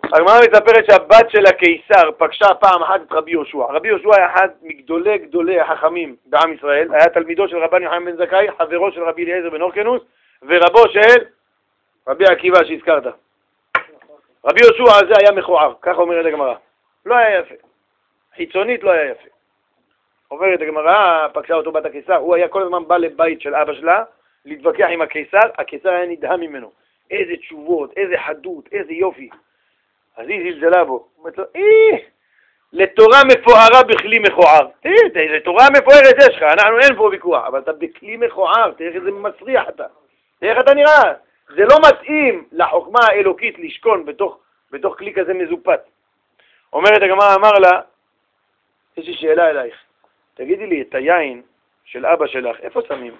הגמרא מספרת שהבת של הקיסר פגשה פעם אחת את רבי יהושע. רבי יהושע היה אחד מגדולי החכמים בעם ישראל, היה תלמידו של רבן יוחנן בן זכאי, חברו של רבי אליעזר בן הורקנוס, ורבו של רבי עקיבא שהזכרת. רבי יהושע הזה היה מכוער, ככה אומרת הגמרא. לא היה יפה. חיצונית לא היה יפה. אומרת הגמרא, פגשה אותו בת הקיסר, הוא היה כל הזמן בא לבית של אבא שלה, להתווכח עם הקיסר, הקיסר היה נדהם ממנו. איזה תשובות, איזה חדות, איזה יופי. אז היא זלזלה בו. אומרת לו, לתורה מפוארה בכלי מכוער. תראה, איזה תורה מפוארת יש לך, אנחנו אין פה ויכוח, אבל אתה בכלי מכוער, תראה איזה מסריח אתה. תראה איך אתה נראה. זה לא מתאים לחוכמה האלוקית לשכון בתוך כלי כזה מזופת. אומרת הגמרא, אמר לה, יש לי שאלה אלייך. תגידי לי, את היין של אבא שלך, איפה שמים?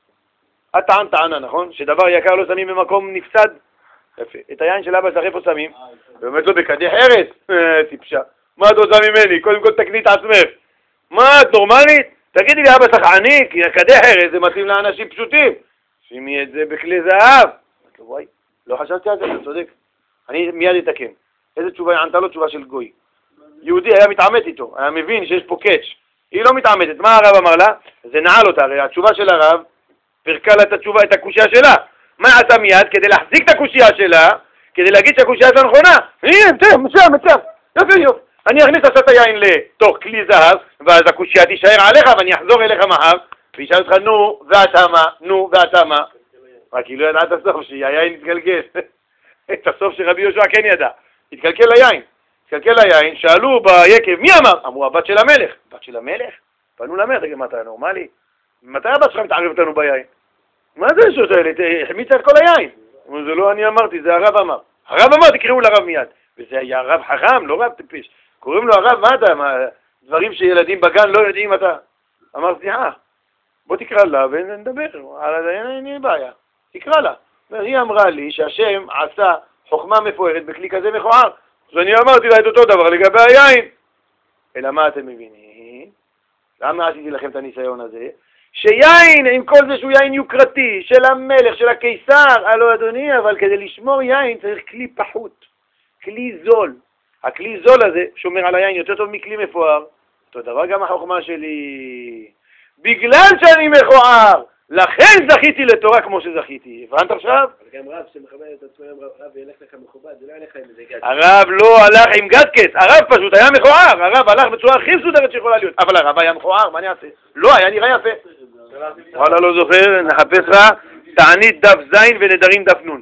את טענה, נכון? שדבר יקר לא שמים במקום נפסד? יפה. את היין של אבא שלך איפה שמים? באמת לא בקדיח ארץ? טיפשה. מה את רוצה ממני? קודם כל תקני את עצמך. מה, את נורמלית? תגידי לי, אבא שלך עני, כי קדיח ארץ זה מתאים לאנשים פשוטים. שימי את זה בכלי זהב. וואי, לא חשבתי על זה, אתה צודק. אני מיד אתקן. איזה תשובה היא ענתה לו? תשובה של גוי. יהודי היה מתעמת איתו, היה מבין שיש פה קאץ'. היא לא מתעמתת. מה הרב אמר לה? זה נעל אותה, הרי התשובה של הרב פרקה לה את התשובה, את הקושיה שלה. מה עשה מיד? כדי להחזיק את הקושיה שלה, כדי להגיד שהקושיה שלה נכונה. הנה, מצב. יופי. אני אכניס עכשיו את היין לתוך כלי זהב, ואז הקושיה תישאר עליך, ואני אחזור אליך מחר, וישאל אותך, נו, ואתה מה? רק היא לא ידעה את הסוף, שהיין יתגלגל. את הסוף שרבי יהושע כן ידע. התקלקל ליין, שאלו ביקב, מי אמר? אמרו, הבת של המלך. בת של המלך? פנו למלך, תגיד, מה אתה נורמלי? מתי הבת שלך מתערב אותנו ביין? מה זה השוט האלה? החמיצה את כל היין. זה לא אני אמרתי, זה הרב אמר. הרב אמר, תקראו לרב מיד. וזה היה רב חכם, לא רב טיפש. קוראים לו הרב, מה אתה? דברים שילדים בגן לא יודעים אתה. אמרתי, בוא תקרא לה ונדבר. אין בעיה. תקרא לה. והיא אמרה לי שהשם עשה חוכמה מפוארת בכלי כזה מכוער. אז אני אמרתי לה את אותו דבר לגבי היין. אלא מה אתם מבינים? למה עשיתי לכם את הניסיון הזה? שיין, עם כל זה שהוא יין יוקרתי, של המלך, של הקיסר, הלא אדוני, אבל כדי לשמור יין צריך כלי פחות, כלי זול. הכלי זול הזה שומר על היין יותר טוב מכלי מפואר. אותו דבר גם החוכמה שלי. בגלל שאני מכוער, לכן זכיתי לתורה כמו שזכיתי. הבנת עכשיו? גם רב שמכבד את עצמו, רב ילך לך מכובד, זה לא ילך עם איזה גדקס. הרב לא הלך עם גדקס, הרב פשוט היה מכוער, הרב הלך בצורה הכי מסודרת שיכולה להיות. אבל הרב היה מכוער, מה אני אעשה? לא, היה נראה יפה. וואלה לא זוכר, נחפש לך, תענית דף זין ונדרים דף נון.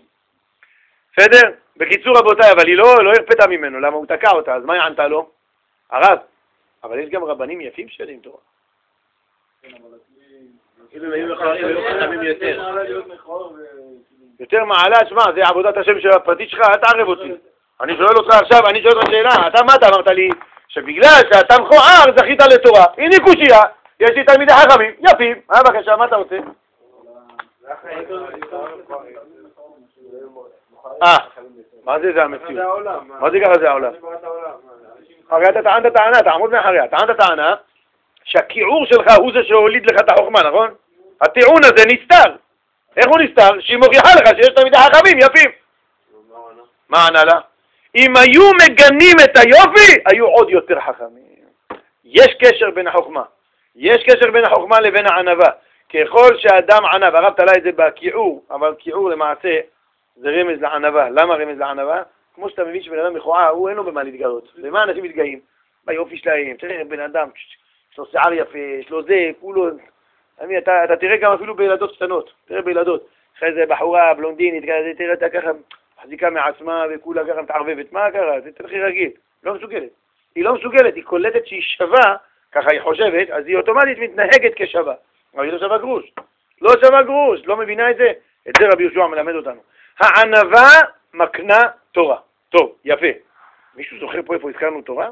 בסדר? בקיצור רבותיי, אבל היא לא הרפתה ממנו, למה הוא תקע אותה, אז מה היא ענתה לו? הרב, אבל יש גם רבנים יפים שיודעים תורה. יותר מעלה, שמע, זה עבודת השם של הפרטית שלך, אל תערב אותי. אני שואל אותך עכשיו, אני שואל אותך שאלה, אתה מה אתה אמרת לי? שבגלל שאתה מכוער זכית לתורה. הנה קושיה, יש לי תלמידי חכמים, יפים. בבקשה, מה אתה רוצה? מה זה המציאות? מה זה ככה זה העולם? הרי אתה טענת טענה, תעמוד מאחריה. טענת טענה שהכיעור שלך הוא זה שהוליד לך את החוכמה, נכון? הטיעון הזה נסתר. איך הוא נסתר? שהיא מוכיחה לך שיש תלמידי חכמים יפים. מה ענה לה? אם היו מגנים את היופי, היו עוד יותר חכמים. יש קשר בין החוכמה. יש קשר בין החוכמה לבין הענבה. ככל שאדם ענב, הרב תלה את זה בכיעור, אבל כיעור למעשה זה רמז לענבה. למה רמז לענבה? כמו שאתה מבין שבן אדם מכוער, הוא אין לו במה להתגלות. למה אנשים מתגאים? ביופי שלהם. תראה, בן אדם, יש לו שיער יפה, יש לו זה, כולו. אתה תראה גם אפילו בילדות קטנות. תראה בילדות. אחרי זה בחורה, בלונדינית, תראה אותה ככה מחזיקה מעצמה וכולה ככה מתערבבת. מה קרה? זה תלכי רגיל. לא מסוגלת. היא לא מסוגלת, היא קולטת שהיא שווה, ככה היא חושבת, אז היא אוטומטית מתנהגת כשווה. אבל היא לא שווה גרוש. לא שווה גרוש, לא מבינה את זה? את זה רבי יהושע מלמד אותנו. הענבה מקנה תורה. טוב, יפה. מישהו זוכר פה איפה הזכרנו תורה?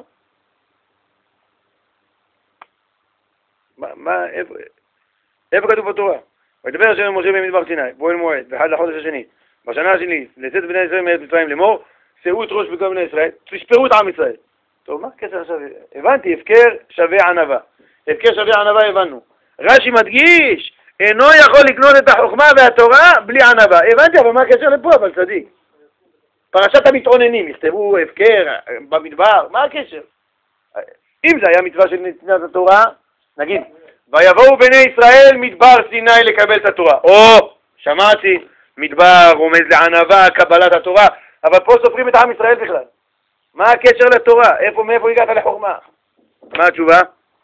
איפה כתוב בתורה? וידבר השם משה במדבר סיני, באוהל מועד, באחד לחודש השני, בשנה השני, לצאת בני ישראל מארץ מצרים לאמור, שאו את ראש בכל בני ישראל, תספרו את עם ישראל. טוב, מה הקשר עכשיו? הבנתי, הפקר שווה ענבה. הפקר שווה ענבה הבנו. רש"י מדגיש, אינו יכול לקנות את החוכמה והתורה בלי ענבה. הבנתי, אבל מה הקשר לפה? אבל צדיק. פרשת המתאוננים, יכתבו הפקר במדבר, מה הקשר? אם זה היה מצווה של נתינת התורה, נגיד, ויבואו בני ישראל מדבר סיני לקבל את התורה. או, שמעתי, מדבר רומז לענווה, קבלת התורה, אבל פה סופרים את עם ישראל בכלל. מה הקשר לתורה? מאיפה הגעת לחוכמה? מה התשובה?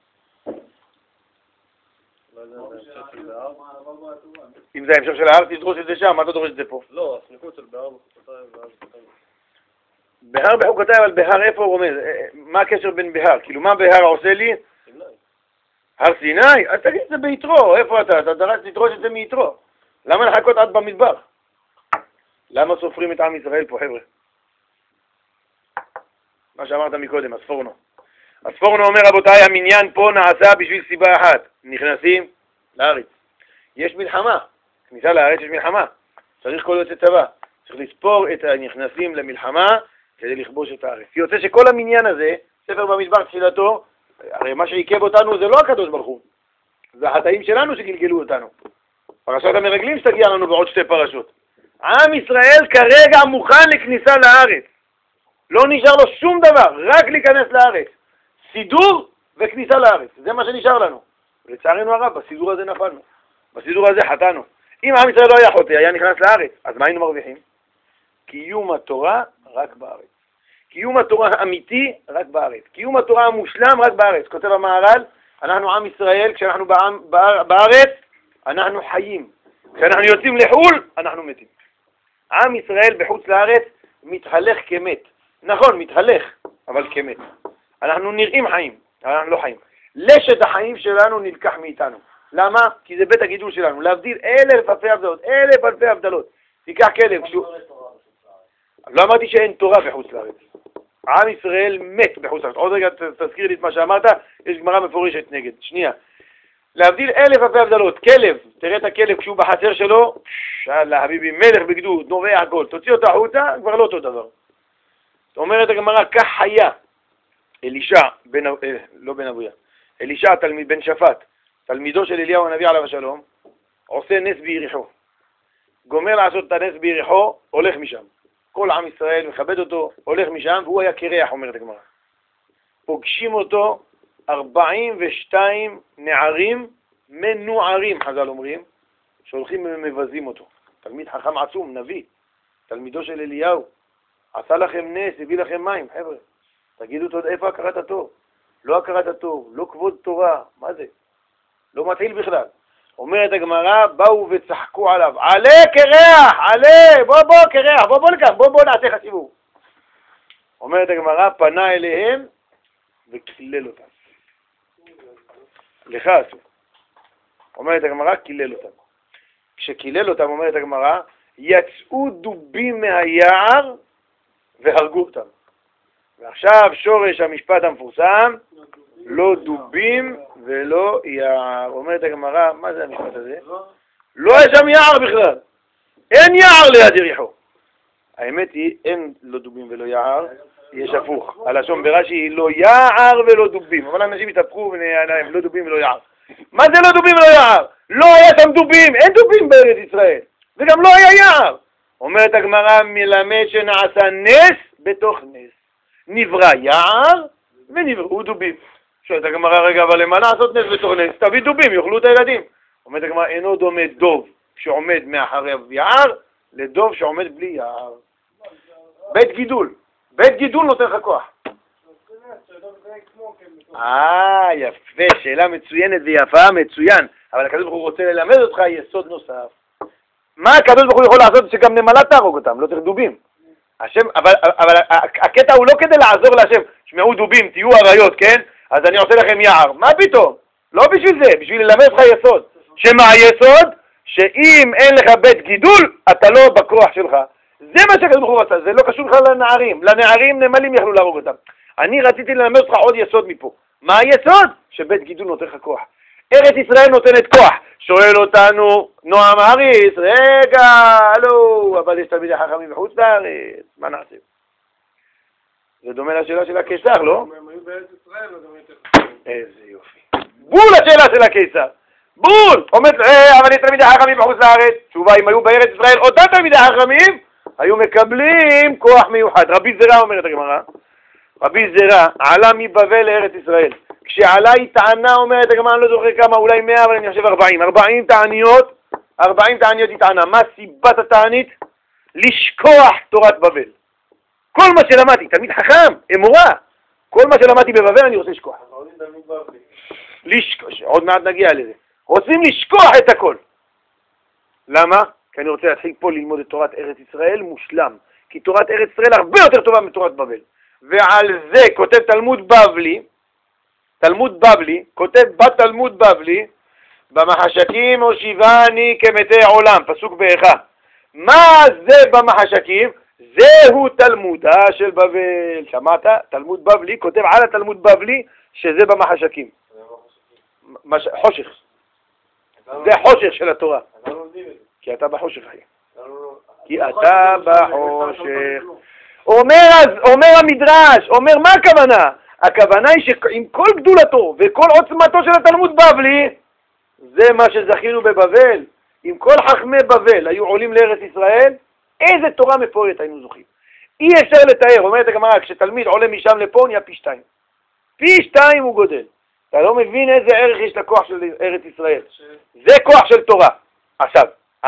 אם זה ההמשך של ההר, תדרוש את זה שם, מה אתה דורש את זה פה? לא, הסמיכות של בהר בחוקותיי והר בחוקותיי. בהר בחוקותיי, אבל בהר איפה הוא רומז? מה הקשר בין בהר? כאילו מה בהר עושה לי? סיני. הר סיני? אז תגיד את זה ביתרו, איפה אתה? אתה תדרוש את זה מיתרו. למה לחכות עד במדבר? למה סופרים את עם ישראל פה, חבר'ה? מה שאמרת מקודם, הספורנו. הספורנו אומר, רבותיי, המניין פה נעשה בשביל סיבה אחת. נכנסים לארץ. יש מלחמה. כניסה לארץ יש מלחמה. צריך כל יוצא צבא. צריך לספור את הנכנסים למלחמה כדי לכבוש את הארץ. יוצא שכל המניין הזה, ספר במדבר תחילתו, הרי מה שעיכב אותנו זה לא הקדוש ברוך הוא. זה החטאים שלנו שגלגלו אותנו. פרשת המרגלים שתגיע לנו בעוד 2 פרשות. עם ישראל כרגע מוכן לכניסה לארץ. לא נשאר לו שום דבר, רק להיכנס לארץ. סידור וכניסה לארץ. זה מה שנשאר לנו. לצערנו הרב, בסידור הזה נפלנו. בסידור הזה חטאנו. אם עם ישראל לא היה חוטא, היה נכנס לארץ, אז מה היינו מרוויחים? קיום התורה רק בארץ. קיום התורה האמיתי רק בארץ. קיום התורה המושלם רק בארץ. כותב המהר"ל, אנחנו עם ישראל, כשאנחנו בארץ, אנחנו חיים. כשאנחנו יוצאים לחו"ל, אנחנו מתים. עם ישראל בחוץ לארץ מתהלך כמת. נכון, מתהלך, אבל כמת. אנחנו נראים חיים, אבל אנחנו לא חיים. לשת החיים שלנו נלקח מאיתנו. למה? כי זה בית הגידול שלנו. להבדיל 1000 אלפי הבדלות, 1000 אלפי הבדלות. תיקח כלב. לא אמרתי שאין תורה בחוץ לארץ. עם ישראל מת בחוץ לארץ. עוד רגע תזכיר לי את מה שאמרת, יש גמרא מפורשת נגד. שנייה. להבדיל 1000 אלפי הבדלות. כלב, תראה את הכלב כשהוא בחצר שלו, שאלה, חביבי, מלך בגדוד, נובע הכל. תוציא אותו החוצה, כבר לא אותו דבר. אומרת הגמרא, כך חיה. אלישע, לא בן אבויה. אלישע, תלמיד בן שפט, תלמידו של אליהו הנביא עליו השלום, עושה נס ביריחו. גומר לעשות את הנס ביריחו, הולך משם. כל עם ישראל מכבד אותו, הולך משם, והוא היה קרח, אומרת הגמרא. פוגשים אותו 42 נערים מנוערים, חז"ל אומרים, שהולכים ומבזים אותו. תלמיד חכם עצום, נביא, תלמידו של אליהו, עשה לכם נס, הביא לכם מים, חבר'ה. תגידו תודה, איפה הכרת התור? לא הכרת התור, לא כבוד תורה, מה זה? לא מתחיל בכלל. אומרת הגמרא, באו וצחקו עליו, עלה קרח, עלה, בוא קרח, בוא לכאן, בוא נעשה לך סיבוב. אומרת הגמרא, פנה אליהם וקילל אותם. לך עשו. אומרת הגמרא, קילל אותם. כשקילל אותם, אומרת הגמרא, יצאו דובים מהיער והרגו אותם. ועכשיו שורש המשפט המפורסם, לא דובים ולא יער. אומרת הגמרא, מה זה המשפט הזה? לא יש שם יער בכלל. אין יער ליד יריחו. האמת היא, אין לא דובים ולא יער, יש הפוך. הלשון ברש"י היא לא יער ולא דובים. אבל אנשים התהפכו ונעליים, לא דובים ולא יער. מה זה לא דובים ולא יער? לא היה שם דובים, אין דובים בארץ ישראל. וגם לא היה יער. אומרת הגמרא, מלמד שנעשה נס בתוך נס. נברא יער ונבראו דובים. שואלת הגמרא, רגע, אבל למה לעשות נס בתוך נס? תביא דובים, יאכלו את הילדים. אומרת הגמרא, אינו דומה דוב שעומד מאחריו יער, לדוב שעומד בלי יער. בית גידול. בית גידול נותן לך כוח. יפה, שאלה מצוינת ויפה, מצוין. אבל הקדוש ברוך הוא רוצה ללמד אותך יסוד נוסף. מה הקדוש ברוך הוא יכול לעשות שגם נמלה תהרוג אותם, לא צריך דובים. השם, אבל הקטע הוא לא כדי לעזור להשם, שמעו דובים, תהיו אריות, כן? אז אני עושה לכם יער. מה פתאום? לא בשביל זה, בשביל ללמד לך יסוד. שמה היסוד? שאם אין לך בית גידול, אתה לא בכוח שלך. זה מה שהקדוש ברוך הוא רצה, זה לא קשור לך לנערים. לנערים נמלים יכלו להרוג אותם. אני רציתי ללמד אותך עוד יסוד מפה. מה היסוד? שבית גידול נותן לך כוח. ארץ ישראל נותנת כוח. שואל אותנו נועם אריס, רגע, הלו, אבל יש תלמידי חכמים בחוץ לארץ, מה נעשה? זה דומה לשאלה של הקיסר, לא? הם היו בארץ ישראל, אז הם יותר... איזה יופי. בול השאלה של הקיסר. בול! אבל יש תלמידי חכמים בחוץ לארץ. תשובה, אם היו בארץ ישראל אותם תלמידי חכמים, היו מקבלים כוח מיוחד. רבי זרע אומרת הגמרא, רבי זרע עלה מבבל לארץ ישראל. כשעלה היא טענה, אומרת הגמרא, אני לא זוכר כמה, אולי 100, אבל אני חושב 40. 40 תעניות היא טענה. מה סיבת התענית? לשכוח תורת בבל. כל מה שלמדתי, תלמיד חכם, אמורה, כל מה שלמדתי בבבל אני רוצה לשכוח. עוד מעט נגיע לזה. רוצים לשכוח את הכל. למה? כי אני רוצה להתחיל פה ללמוד את תורת ארץ ישראל מושלם. כי תורת ארץ ישראל הרבה יותר טובה מתורת בבל. ועל זה כותב תלמוד בבלי, כותב בתלמוד בבלי, במחשקים הושיבני כמתי עולם, פסוק באיכה. מה זה במחשקים? זהו תלמודה של בבל. שמעת? תלמוד בבלי, כותב על התלמוד בבלי שזה במחשקים. חושך. זה חושך של התורה. כי אתה בחושך היה. כי אתה בחושך. אומר המדרש, אומר מה הכוונה? הכוונה היא שעם כל גדולתו וכל עוצמתו של התלמוד בבלי, זה מה שזכינו בבבל. אם כל חכמי בבל היו עולים לארץ ישראל, איזה תורה מפוארת היינו זוכים. אי אפשר לתאר, אומרת הגמרא, כשתלמיד עולה משם לפה נהיה פי 2. פי 2 הוא גודל. אתה לא מבין איזה ערך יש לכוח של ארץ ישראל. זה כוח של תורה. עכשיו,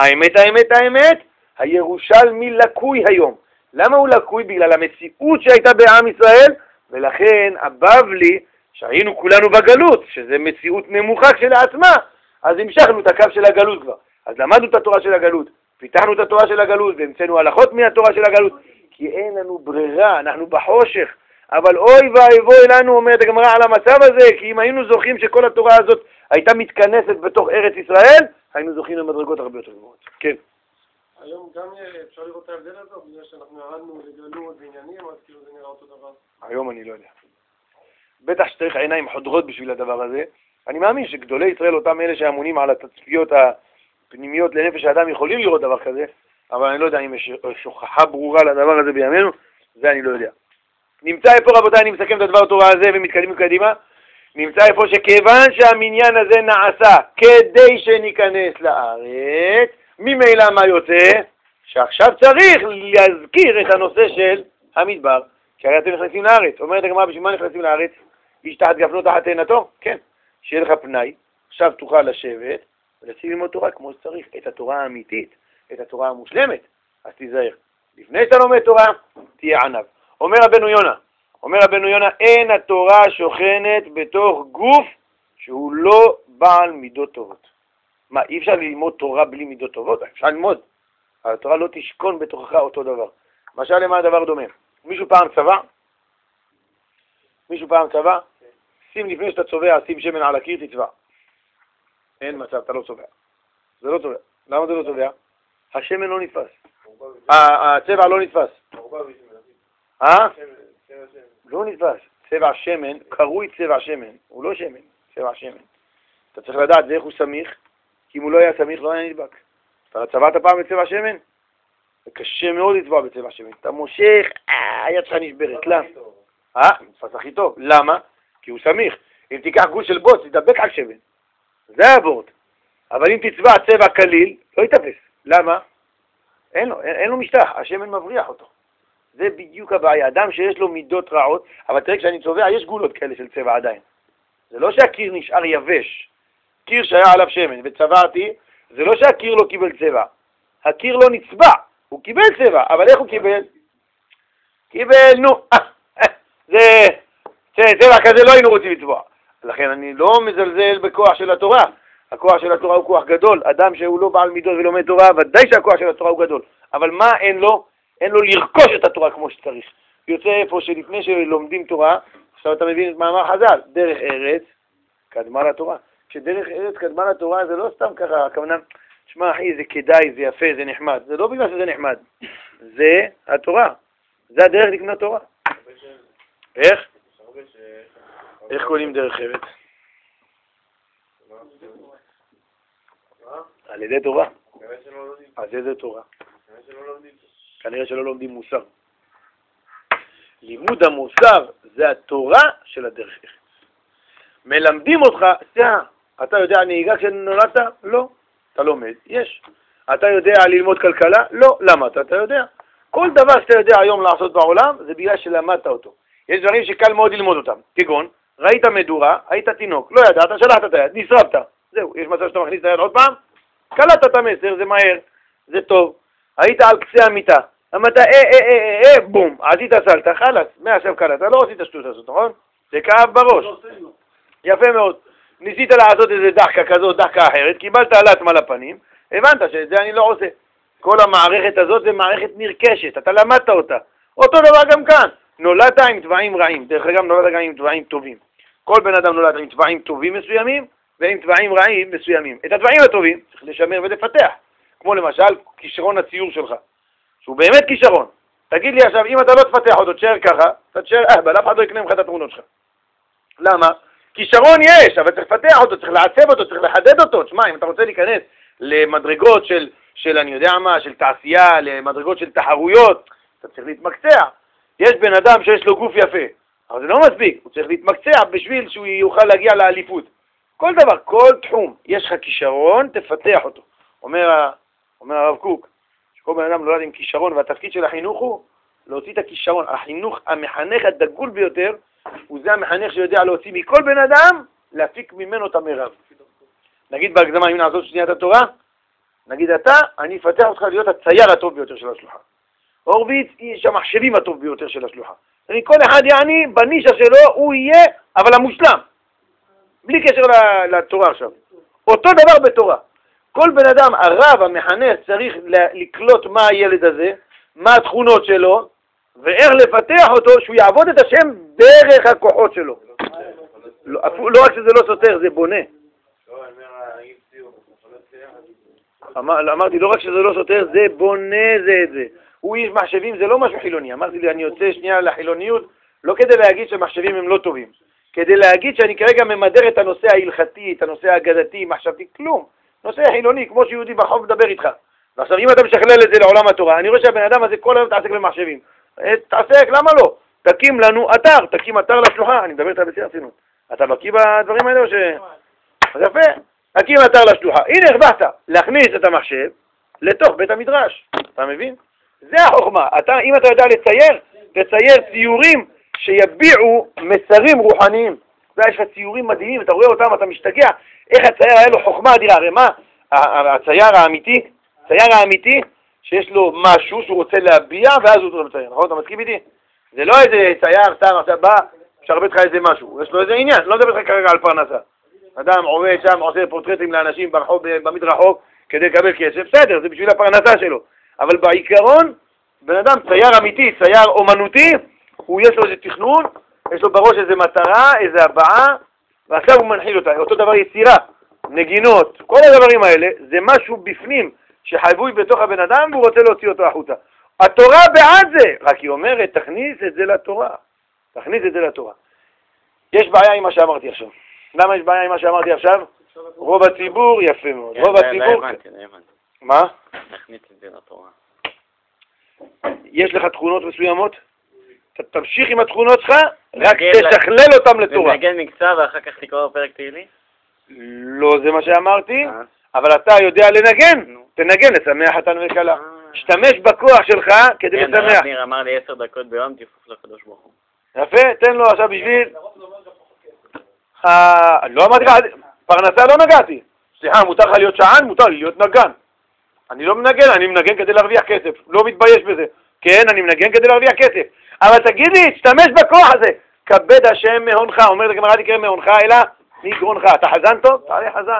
האמת, הירושלמי לקוי היום. למה הוא לקוי? בגלל המציאות שהייתה בעם ישראל, ולכן הבבלי, שהיינו כולנו בגלות, שזה מציאות נמוכה כשלעצמה, אז המשכנו את הקו של הגלות כבר. אז למדנו את התורה של הגלות, פיתחנו את התורה של הגלות, והמצאנו הלכות מהתורה של הגלות, כי אין לנו ברירה, אנחנו בחושך. אבל אוי ואבוי לנו, אומרת הגמרא, על המצב הזה, כי אם היינו זוכים שכל התורה הזאת הייתה מתכנסת בתוך ארץ ישראל, היינו זוכים למדרגות הרבה יותר גבוהות. כן. היום גם אפשר לראות את ההבדל הזה, בגלל שאנחנו ירדנו לגלות ועניינים, אז כאילו זה נראה אותו דבר. היום אני לא יודע. בטח שצריך עיניים חודרות בשביל הדבר הזה. אני מאמין שגדולי ישראל, אותם אלה שאמונים על התצפיות הפנימיות לנפש האדם, יכולים לראות דבר כזה, אבל אני לא יודע אם יש הוכחה ברורה לדבר הזה בימינו, זה אני לא יודע. נמצא איפה רבותיי, אני מסכם את הדבר תורה הזה ומתקדמים קדימה, נמצא איפה שכיוון שהמניין הזה נעשה כדי שניכנס לארץ, ממילא מה יוצא? שעכשיו צריך להזכיר את הנושא של המדבר, כי הרי אתם נכנסים לארץ. אומרת הגמרא, בשביל מה נכנסים לארץ? איש תחת גפנו תחת תאנתו? כן. שיהיה לך פנאי, עכשיו תוכל לשבת ולשים ללמוד תורה כמו שצריך, את התורה האמיתית, את התורה המושלמת. אז תיזהר. לפני שאתה לומד תורה, תהיה ענב. אומר רבנו יונה, אין התורה שוכנת בתוך גוף שהוא לא בעל מידות טובות. מה, אי אפשר ללמוד תורה בלי מידות טובות? אפשר ללמוד. אבל התורה לא תשכון בתוכך אותו דבר. משל למה הדבר דומה? מישהו פעם צבע? שים לפני שאתה צובע, שים שמן על הקיר, תצבע. אין מצב, אתה לא צובע. זה לא צובע. למה זה לא צובע? השמן לא נתפס. הצבע לא נתפס. לא נתפס. צבע שמן, קרוי צבע שמן. הוא לא שמן, צבע שמן. אתה צריך לדעת זה איך הוא סמיך, כי אם הוא לא היה סמיך לא היה נדבק. אתה צבעת פעם בצבע שמן? זה קשה מאוד לצבוע בצבע שמן. אתה מושך, היד שלך נשברת. למה? נתפס הכי טוב. למה? כי הוא סמיך. אם תיקח גוש של בוץ, תדבק על שמן. זה הבורד. אבל אם תצבע צבע קליל, לא יתאפס. למה? אין לו משטח, השמן מבריח אותו. זה בדיוק הבעיה. אדם שיש לו מידות רעות, אבל תראה כשאני צובע, יש גולות כאלה של צבע עדיין. זה לא שהקיר נשאר יבש. קיר שהיה עליו שמן וצבעתי, זה לא שהקיר לא קיבל צבע. הקיר לא נצבע, הוא קיבל צבע, אבל איך הוא קיבל? זה צבע כזה לא היינו רוצים לצבוע. לכן אני לא מזלזל בכוח של התורה. הכוח של התורה הוא כוח גדול. אדם שהוא לא בעל מידות ולומד תורה, ודאי שהכוח של התורה הוא גדול. אבל מה אין לו? אין לו לרכוש את התורה כמו שצריך. יוצא איפה שלפני שלומדים תורה, עכשיו אתה מבין את מאמר חז"ל, דרך ארץ קדמה לתורה. כשדרך ארץ קדמה לתורה זה לא סתם ככה, הכוונה, תשמע אחי, זה כדאי, זה יפה, זה נחמד. זה לא בגלל שזה נחמד. זה התורה. זה הדרך לקנות תורה. איך? איך קונים דרך ארץ? על ידי תורה. אז איזה תורה? כנראה שלא לומדים מוסר. לימוד המוסר זה התורה של הדרך ארץ. מלמדים אותך, אתה יודע נהיגה כשנולדת? לא. אתה לומד? יש. אתה יודע ללמוד כלכלה? לא. למה? אתה יודע. כל דבר שאתה יודע היום לעשות בעולם, זה בגלל שלמדת אותו. יש דברים שקל מאוד ללמוד אותם, כגון, ראית מדורה, היית תינוק, לא ידעת, שלחת את היד, נשרפת. זהו, יש מצב שאתה מכניס את היד עוד פעם, קלטת את המסר, זה מהר, זה טוב. היית על קצה המיטה, אמרת, בום, עשית סלטה, חלס, מעכשיו קלטת, לא עשית שטות הזאת, נכון? זה כאב בראש. יפה מאוד. ניסית לעשות איזה דחקה כזאת, דחקה אחרת, קיבלת עלת על הפנים, הבנת שאת זה אני לא עושה. כל המערכת הזאת זה מערכת נרכשת, אתה למדת אותה. אותו דבר גם כאן, נולדת עם טבעים רעים, דרך אגב נולדת גם עם טבעים טובים. כל בן אדם נולד עם טבעים טובים מסוימים, ועם טבעים רעים מסוימים. את הטבעים הטובים צריך לשמר ולפתח, כמו למשל כישרון הציור שלך, שהוא באמת כישרון. תגיד לי עכשיו, אם אתה לא תפתח אותו, תשאר ככה, אתה תשאר אהבל, אף אחד לא יקנה ממך את התמונות שלך. למה? כישרון יש, אבל צריך לפתח אותו, צריך לעצב אותו, צריך לחדד אותו. תשמע, אם אתה רוצה להיכנס למדרגות של אני יודע מה, של תעשייה, למדרגות של תחרויות, אתה צריך להתמקצע. יש בן אדם שיש לו גוף יפה, אבל זה לא מספיק, הוא צריך להתמקצע בשביל שהוא יוכל להגיע לאליפות. כל דבר, כל תחום, יש לך כישרון, תפתח אותו. אומר הרב קוק, שכל בן אדם נולד עם כישרון, והתפקיד של החינוך הוא להוציא את הכישרון. החינוך, המחנך הדגול ביותר, הוא זה המחנך שיודע להוציא מכל בן אדם, להפיק ממנו את המרב. נגיד בהקדמה, אם נעזוב שנייה את התורה, נגיד אני אפתח אותך להיות הצייר הטוב ביותר של השלוחה. הורוביץ, איש המחשבים הטוב ביותר של השלוחה. כל אחד יעני, בנישה שלו, הוא יהיה, אבל המושלם. בלי קשר לתורה עכשיו. אותו דבר בתורה. כל בן אדם, הרב, המחנך, צריך לקלוט מה הילד הזה, מה התכונות שלו, ואיך לפתח אותו, שהוא יעבוד את השם דרך הכוחות שלו. לא רק שזה לא סותר, זה בונה. אמרתי, לא רק שזה לא סותר, זה בונה זה את זה. הוא איש מחשבים, זה לא משהו חילוני. אמרתי לי, אני יוצא שנייה לחילוניות, לא כדי להגיד שמחשבים הם לא טובים. כדי להגיד שאני כרגע ממדר את הנושא ההלכתי, את הנושא האגדתי, מחשבתי, כלום. נושא חילוני, כמו שיהודי ברחוב מדבר איתך. ועכשיו, אם אתה משכלל את זה לעולם התורה, אני רואה שהבן אדם הזה כל היום תעסק במחשבים. תעסק, למה לא? תקים לנו אתר, תקים אתר לשלוחה. אני מדבר איתה בשיא הרצינות. אתה בקיא בדברים האלה או ש... אז יפה, תקים אתר לשלוחה. הנה הרווחת להכניס את המחשב לתוך בית המדרש. אתה מבין? זה החוכמה. אם אתה יודע לצייר, תצייר ציורים שיביעו מסרים רוחניים. יש לך ציורים מדהימים, אתה רואה אותם, אתה משתגע. איך הצייר היה לו חוכמה אדירה? הרי מה? הצייר האמיתי, שיש לו משהו שהוא רוצה להביע, ואז הוא מצייר. נכון? אתה מסכים איתי? זה לא איזה צייר, סתם, בא, שרבט לך איזה משהו. יש לו איזה עניין, לא מדבר לך כרגע על פרנסה. אדם עובד שם, עושה פורטרטים לאנשים ברחוב, במדרחוב, כדי לקבל כסף. בסדר, זה בשביל הפרנסה שלו. אבל בעיקרון, בן אדם צייר אמיתי, צייר אומנותי, יש לו איזה תכנון, יש לו בראש איזה מטרה, איזה הבעה, ועכשיו הוא מנחיל אותה. אותו דבר יצירה, נגינות, כל הדברים האלה, זה משהו בפנים שחייבוי בתוך הבן אדם והוא רוצה להוציא אותו החוצה. התורה בעד זה, רק היא אומרת, תכניס את זה לתורה. תכניס את זה לתורה. יש בעיה עם מה שאמרתי עכשיו. למה יש בעיה עם מה שאמרתי עכשיו? רוב הציבור, יפה מאוד. רוב הציבור... לא הבנתי. מה? תכניס את זה לתורה. יש לך תכונות מסוימות? תמשיך עם התכונות שלך, רק תשכלל אותם לתורה. ונגן מקצוע ואחר כך תקרא פרק תהילים? לא זה מה שאמרתי, אבל אתה יודע לנגן, תנגן, לשמח חתן וכלה. תשתמש בכוח שלך כדי לשמח. הרב ניר אמר לי 10 דקות ביום תפוף לקדוש ברוך הוא. יפה, תן לו עכשיו בשביל... לא אמרתי לך, פרנסה לא נגעתי. סליחה, מותר לך להיות שען, מותר לי להיות נגן. אני לא מנגן, אני מנגן כדי להרוויח כסף, לא מתבייש בזה. כן, אני מנגן כדי להרוויח כסף. אבל תגיד לי, תשתמש בכוח הזה. כבד השם מהונך, אומר לגמרא תקרא מהונך, אלא מגרונך. אתה חזן טוב? תעלה חזן.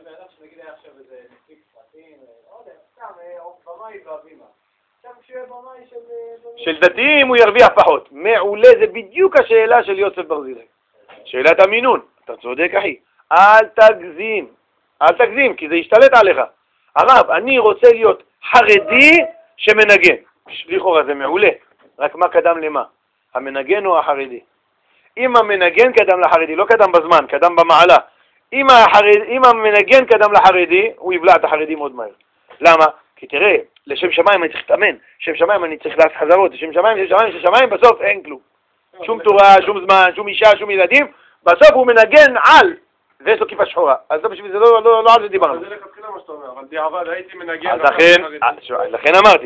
של דתיים הוא ירוויח פחות. מעולה, זה בדיוק השאלה של יוסף ברזילי. שאלת המינון. אתה צודק אחי. אל תגזים, כי זה ישתלט עליך. הרב, אני רוצה להיות חרדי שמנגן. לכאורה זה מעולה. רק מה קדם למה? המנגן או החרדי? אם המנגן קדם לחרדי, לא קדם בזמן, קדם במעלה. אם המנגן קדם לחרדי, הוא יבלע את החרדי מאוד מהר. למה? כי תראה, לשם שמיים אני צריך להתאמן, לשם שמיים אני צריך לעשות חזרות, לשם שמיים, בסוף אין כלום. שום תורה, שום זמן, שום אישה, שום ילדים, בסוף הוא מנגן על, ויש לו כיפה שחורה. אז זה בשביל זה לא על זה דיברנו. זה לכתחילה מה שאתה אומר, אבל דיעבד הייתי מנגן... לכן אמרתי,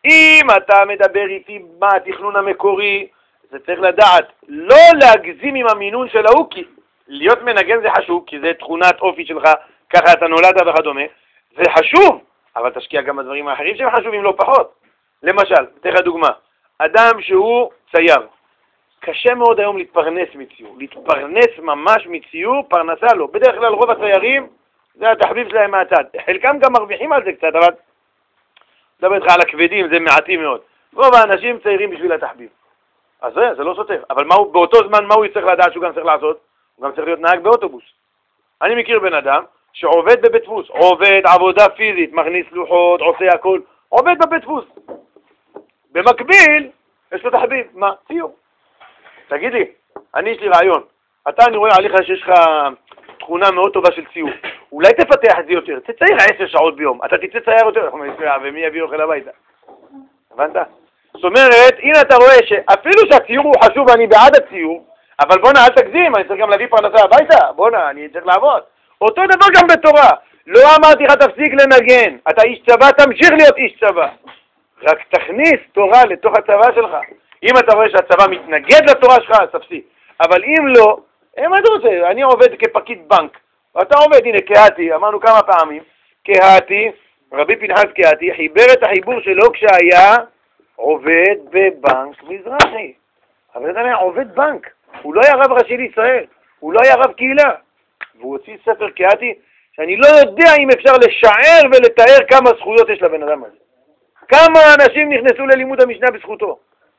אם אתה מדבר איתי מה התכנון המקורי, זה צריך לדעת, לא להגזים עם המינון של ההוא, כי להיות מנגן זה חשוב, כי זה תכונת אופי שלך, ככה אתה נולדת וכדומה, זה חשוב, אבל תשקיע גם בדברים האחרים שהם חשובים לא פחות. למשל, תראה דוגמה, אדם שהוא צייר, קשה מאוד היום להתפרנס מציור, להתפרנס ממש מציור, פרנסה לו. בדרך כלל רוב הציירים, זה התחביב שלהם מהצד. חלקם גם מרוויחים על זה קצת, אבל דבר איתך על הכבדים, זה מעטים מאוד. רוב האנשים ציירים בשביל התחביב. אז זה לא סותר. אבל באותו זמן מה הוא צריך לדעת שהוא גם צריך לעשות? הוא גם צריך להיות נהג באוטובוס. אני מכיר בן אדם שעובד בבית דפוס, עובד עבודה פיזית, מכניס לוחות, עושה הכל, עובד בבית דפוס. במקביל, יש לו תחביב. מה? ציור. תגיד לי, יש לי רעיון. אני רואה עליך שיש לך תכונה מאוד טובה של ציור. אולי תפתח את זה יותר. תצייר 10 שעות ביום. אתה תצא צייר יותר. ומי יביא אוכל הביתה? הבנת? זאת אומרת, הנה אתה רואה שאפילו שהציור הוא חשוב ואני בעד הציור, אבל בונה, אל תגזים, אני צריך גם להביא פרנסה הביתה. בונה, אני צריך לעבוד. אותו דבר גם בתורה. לא אמרתי לך תפסיק לנגן. אתה איש צבא, תמשיך להיות איש צבא. רק תכניס תורה לתוך הצבא שלך. אם אתה רואה שהצבא מתנגד לתורה שלך, אז תפסיק. אבל אם לא, מה אתה רוצה? אני עובד כפקיד בנק. אתה עובד, הנה, קהתי, אמרנו כמה פעמים, קהתי, רבי פנחס קהתי, חיבר את החיבור שלו כשהיה עובד בבנק מזרחי. אבל זה היה עובד בנק. הוא לא היה רב ראשי לישראל. הוא לא היה רב קהילה. והוא הוציא ספר קהתי, שאני לא יודע אם אפשר לשער ולתאר כמה זכויות יש לבן אדם הזה. כמה אנשים נכנסו ללימוד המשנה בזכותו.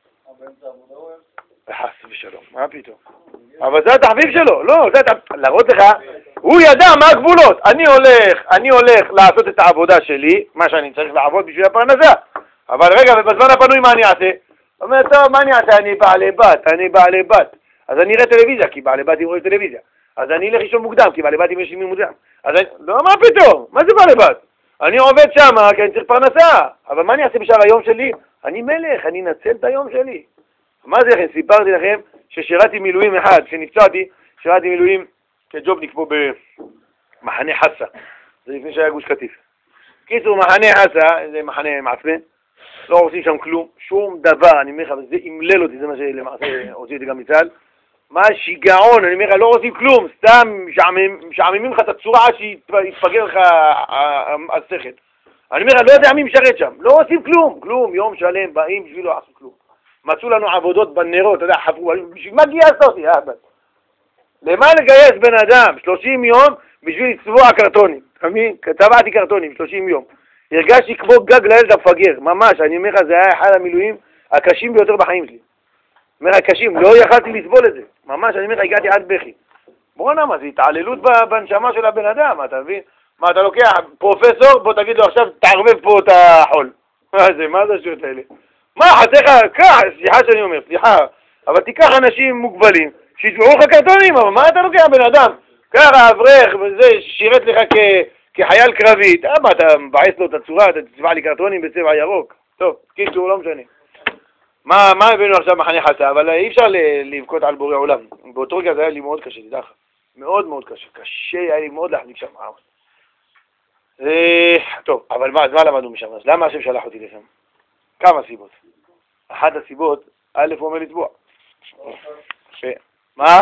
חס ושלום, מה פתאום? אבל זה התחביב שלו, לא, זה להראות לך, הוא ידע מה הגבולות. אני הולך לעשות את העבודה שלי, מה שאני צריך לעבוד בשביל הפרנסה. אבל רגע, ובזמן הפנוי מה אני אעשה? הוא אומר, טוב, מה אני אעשה? אני בעלי בת. אז אני אראה טלוויזיה, כי בעלי בתים רואים טלוויזיה. אז אני אלך לישון מוקדם, כי בעלי בתים ישנים מוקדם. אז אני, לא, מה פתאום? מה זה בעלי בת? אני עובד שם, כי אני צריך פרנסה. אבל מה אני אעשה בשאר היום שלי? אני מלך, אני אנצל את היום שלי. מה זה לכם? סיפרתי לכם ששירתי מילואים אחד, כשנפצעתי, שירתי מילואים כג'ובניק פה במחנה חסה. זה לפני שהיה גוש קטיף. קיצור, מחנה חסה, זה מחנה מעצבן, לא עושים שם כלום, שום דבר, אני אומר לך, זה אמלל אותי, זה מה שלמעשה הוציא אותי גם מצה"ל. מה שיגעון, אני אומר לך, לא עושים כלום, סתם משעממים לך את הצורה שיתפגר לך השכל. אני אומר לך, לא יודע מי משרת שם, לא עושים כלום, יום שלם, באים בשביל לא עשו כלום. מצאו לנו עבודות בנרות, אתה יודע, חפרו, בשביל מה גייסת אותי? למה לגייס בן אדם? 30 יום בשביל לצבוע קרטונים. צבעתי קרטונים, 30 יום. הרגשתי כמו גג לילד המפגר, ממש, אני אומר לך, זה היה אחד המילואים הקשים ביותר בחיים שלי. אומר לך, קשים, לא יכלתי לסבול את זה. ממש, אני אומר לך, הגעתי עד בכי. בוא נמה, זה התעללות בנשמה של הבן אדם, אתה מבין? מה, אתה לוקח פרופסור, בוא תגיד לו עכשיו, תערבב פה את החול. מה זה השטויות האלה? מה, חסך, קח, סליחה שאני אומר, סליחה, אבל תיקח אנשים מוגבלים, שיתבעו לך קרטונים, אבל מה אתה לוקח בן אדם? ככה, אברך, וזה שירת לך כחייל קרבית, מה, אתה מבעס לו את הצורה, אתה תצבע לי קרטונים בצבע ירוק. טוב, קיצור, לא משנה. מה הבאנו עכשיו מחנה חסה, אבל אי אפשר לבכות על בורא עולם. באותו רגע זה היה לי מאוד קשה, תדע לך. מאוד מאוד קשה. קשה היה לי מאוד להחליק שם. טוב, אבל מה, אז מה למדנו משם? אז למה השם שלח אותי לשם? כמה סיבות. אחת הסיבות, א' הוא אומר לצבוע. מה?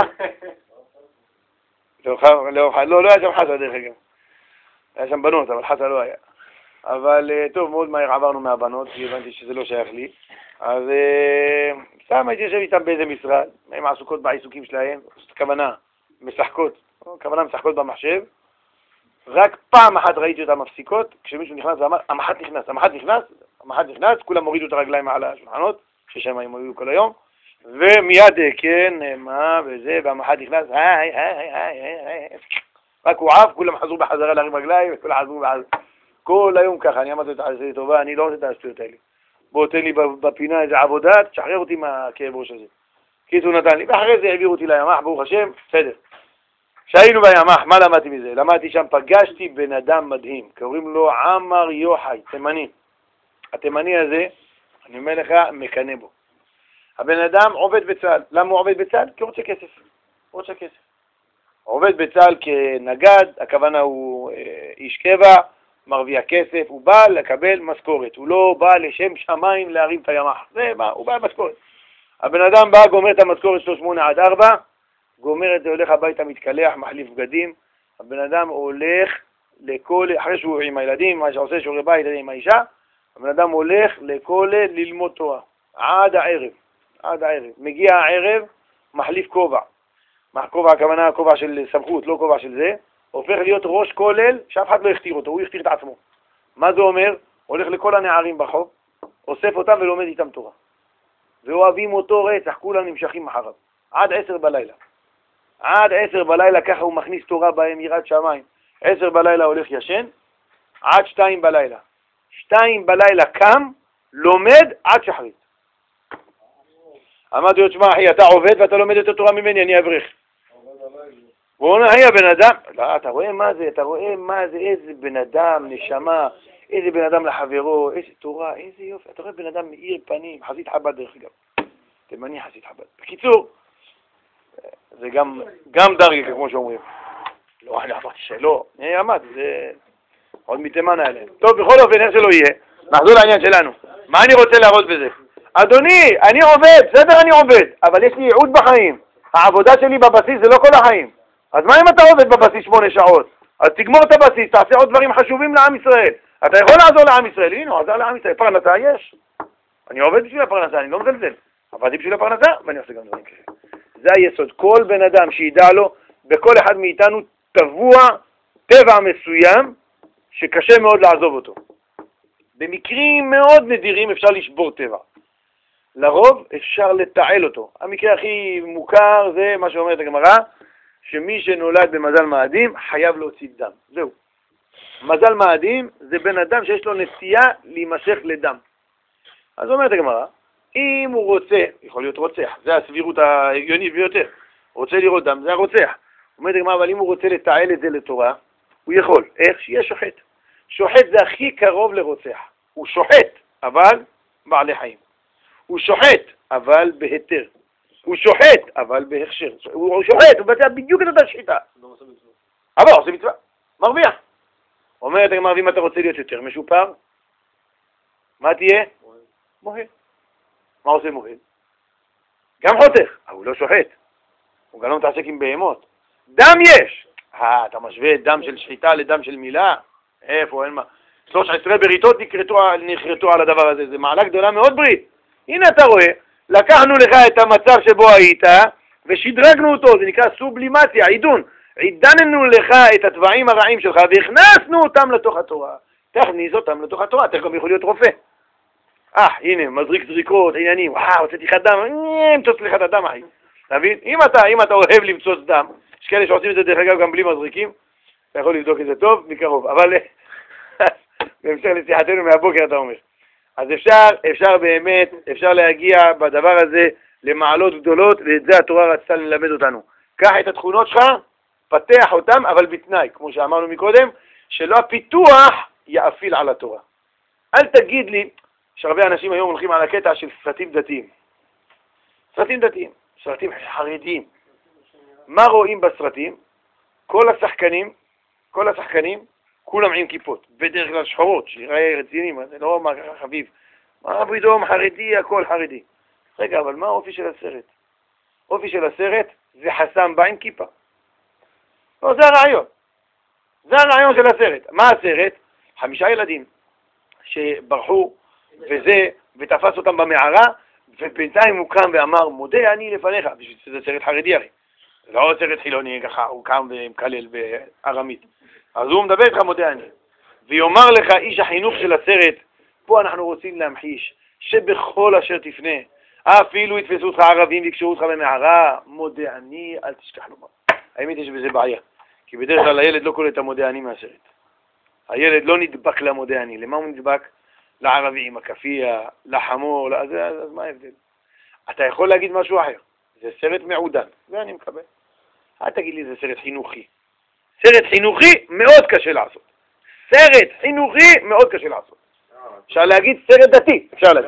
לא היה שם חסה דרך אגב. היה שם בנות, אבל חסה לא היה. אבל טוב, מאוד מהר עברנו מהבנות, כי הבנתי שזה לא שייך לי. אז סתם הייתי יושב איתם באיזה משרד, הם עסוקות בעיסוקים שלהם, כוונה משחקות במחשב. רק פעם אחת ראיתי אותם מפסיקות, כשמישהו נכנס ואמר, המח"ט נכנס, כולם הורידו את הרגליים על השולחנות, ששם הם היו כל היום, ומיד, כן, מה וזה, והמח"ט נכנס, היי, רק הוא עף, כולם חזרו בחזרה להרים רגליים, וכולם חזרו כל היום ככה, אני אמרתי את זה טובה, אני לא רוצה את השטויות האלה. בוא תן לי בפינה איזה עבודה, תשחרר אותי מהכאב ראש הזה. קיצור נתן לי, ואחרי זה העבירו אותי לימ"ח, ברוך השם, בסדר. כשהיינו בימ"ח, מה למדתי מזה? למדתי שם, פגשתי בן אדם מדהים, קוראים לו עמר יוחאי, תימני. התימני הזה, אני אומר לך, מקנא בו. הבן אדם עובד בצה"ל. למה הוא עובד בצה"ל? כי הוא רוצה כסף. עובד בצה"ל כנגד, הכוונה הוא איש קבע, מרוויח כסף, הוא בא לקבל משכורת, הוא לא בא לשם שמיים להרים את הימח, הוא בא למשכורת. הבן אדם בא, גומר את המשכורת שלו 8-4, גומר את זה, הולך הביתה, מתקלח, מחליף בגדים, הבן אדם הולך אחרי שהוא עם הילדים, מה שעושה שיעורי בית עם האישה, הבן אדם הולך לכולל ללמוד תורה, עד הערב, מגיע הערב, מחליף כובע, כובע הכוונה כובע של סמכות, לא כובע של זה, הופך להיות ראש כולל שאף אחד לא הכתיר אותו, הוא הכתיר את עצמו. מה זה אומר? הולך לכל הנערים בחוב, אוסף אותם ולומד איתם תורה. ואוהבים אותו רצח, כולם נמשכים אחריו, עד 10 בלילה. עד 10 בלילה ככה הוא מכניס תורה בהם יראת שמיים. 10 בלילה הולך ישן, עד 2 בלילה. 2 בלילה קם, לומד עד שחרית. אמרתי לו, תשמע אחי, אתה עובד ואתה לומד את התורה ממני, אני אברך. הוא אומר, היי הבן אדם, לא, אתה רואה מה זה, איזה בן אדם, נשמה, איזה בן אדם לחברו, איזה תורה, איזה יופי, אתה רואה בן אדם מאיר פנים, חסיד חב"ד דרך אגב, תימני חסיד חב"ד. בקיצור, זה גם דרגה כמו שאומרים. לא, אני אמרתי שלא, זה עוד מתימן עליהם. טוב, בכל אופן, איך שלא יהיה, נחזור לעניין שלנו. מה אני רוצה להראות בזה? אדוני, אני עובד, בסדר אני עובד, אבל יש לי ייעוד בחיים. העבודה שלי בבסיס זה לא כל החיים. אז מה אם אתה עובד בבסיס 8 שעות? אז תגמור את הבסיס, תעשה עוד דברים חשובים לעם ישראל. אתה יכול לעזור לעם ישראל, הנה, הוא עזר לעם ישראל. פרנסה יש. אני עובד בשביל הפרנסה, אני לא מזלזל. עבדתי בשביל הפרנסה, ואני עושה גם דברים כאלה. זה היסוד. כל בן אדם שידע לו, בכל אחד מאיתנו טבוע טבע מסוים, שקשה מאוד לעזוב אותו. במקרים מאוד נדירים אפשר לשבור טבע. לרוב אפשר לתעל אותו. המקרה הכי מוכר זה מה שאומרת הגמרא, שמי שנולד במזל מאדים חייב להוציא דם. זהו. מזל מאדים זה בן אדם שיש לו נטייה להימשך לדם. אז אומרת הגמרא, אם הוא רוצה, יכול להיות רוצח, זה הסבירות ההגיונית ביותר, רוצה לראות דם, זה הרוצח. אומרת הגמרא, אבל אם הוא רוצה לתעל את זה לתורה, הוא יכול. איך? שיהיה שוחט. שוחט זה הכי קרוב לרוצח. הוא שוחט, אבל בעלי חיים. הוא שוחט, אבל בהיתר. הוא שוחט, אבל בהכשר. הוא שוחט, הוא מבצע בדיוק את אותה שחיטה. אבל עושה מצווה, מרוויח. אומרת הגמרא, אם אתה רוצה להיות יותר משופר, מה תהיה? מוהל. מה עושה מוהל? גם חותך, אבל הוא לא שוחט. הוא גם לא מתעסק עם בהמות. דם יש. אתה משווה דם של שחיטה לדם של מילה? איפה, אין מה. 13 בריתות נחרטו על הדבר הזה. זה מעלה גדולה מאוד ברית. הנה אתה רואה, לקחנו לך את המצב שבו היית, ושדרגנו אותו, זה נקרא סובלימציה, עידון. עידננו לך את הטבעים הרעים שלך, והכנסנו אותם לתוך התורה. תכניס אותם לתוך התורה, אתה גם יכול להיות רופא. הנה, מזריק זריקות, עניינים, הוצאתי לך דם, אמצוץ לך את הדם, אחי. תבין? אם אתה אוהב למצוץ דם, יש כאלה שעושים את זה דרך אגב גם בלי מזריקים, אתה יכול לבדוק את זה טוב, מקרוב, אבל בהמשך לשיחתנו מהבוקר אתה אומר. אז אפשר באמת, אפשר להגיע בדבר הזה למעלות גדולות, ואת זה התורה רצתה ללמד אותנו. קח את התכונות שלך, פתח אותם, אבל בתנאי, כמו שאמרנו מקודם, שלא הפיתוח יאפיל על התורה. אל תגיד לי, שהרבה אנשים היום הולכים על הקטע של סרטים דתיים. סרטים דתיים, סרטים חרדיים. מה רואים בסרטים? כל השחקנים, כולם עם כיפות, בדרך כלל שחורות, שיראה רציניים, זה לא מה חביב. מה פתאום חרדי, הכל חרדי. רגע, אבל מה האופי של הסרט? אופי של הסרט זה חסם בא עם כיפה. לא, זה הרעיון. זה הרעיון של הסרט. מה הסרט? 5 ילדים שברחו ותפס אותם במערה, ובינתיים הוא קם ואמר, מודה אני לפניך, זה סרט חרדי הרי. זה לא סרט חילוני, ככה הוא קם ומקלל בארמית. אז הוא מדבר איתך מודה אני. ויאמר לך איש החינוך של הסרט, פה אנחנו רוצים להמחיש, שבכל אשר תפנה, אפילו יתפסו אותך ערבים ויקשרו אותך במערה, מודה אני, אל תשכח לומר. האמת יש בזה בעיה, כי בדרך כלל הילד לא קורא את המודה אני מהסרט. הילד לא נדבק למודה אני. למה הוא נדבק? לערבי עם הכפייה, לחמור, אז מה ההבדל? אתה יכול להגיד משהו אחר. זה סרט מעודן, זה אני מקבל. אל תגיד לי זה סרט חינוכי. סרט חינוכי מאוד קשה לעשות. סרט חינוכי מאוד קשה לעשות. אפשר להגיד סרט דתי, אפשר להגיד.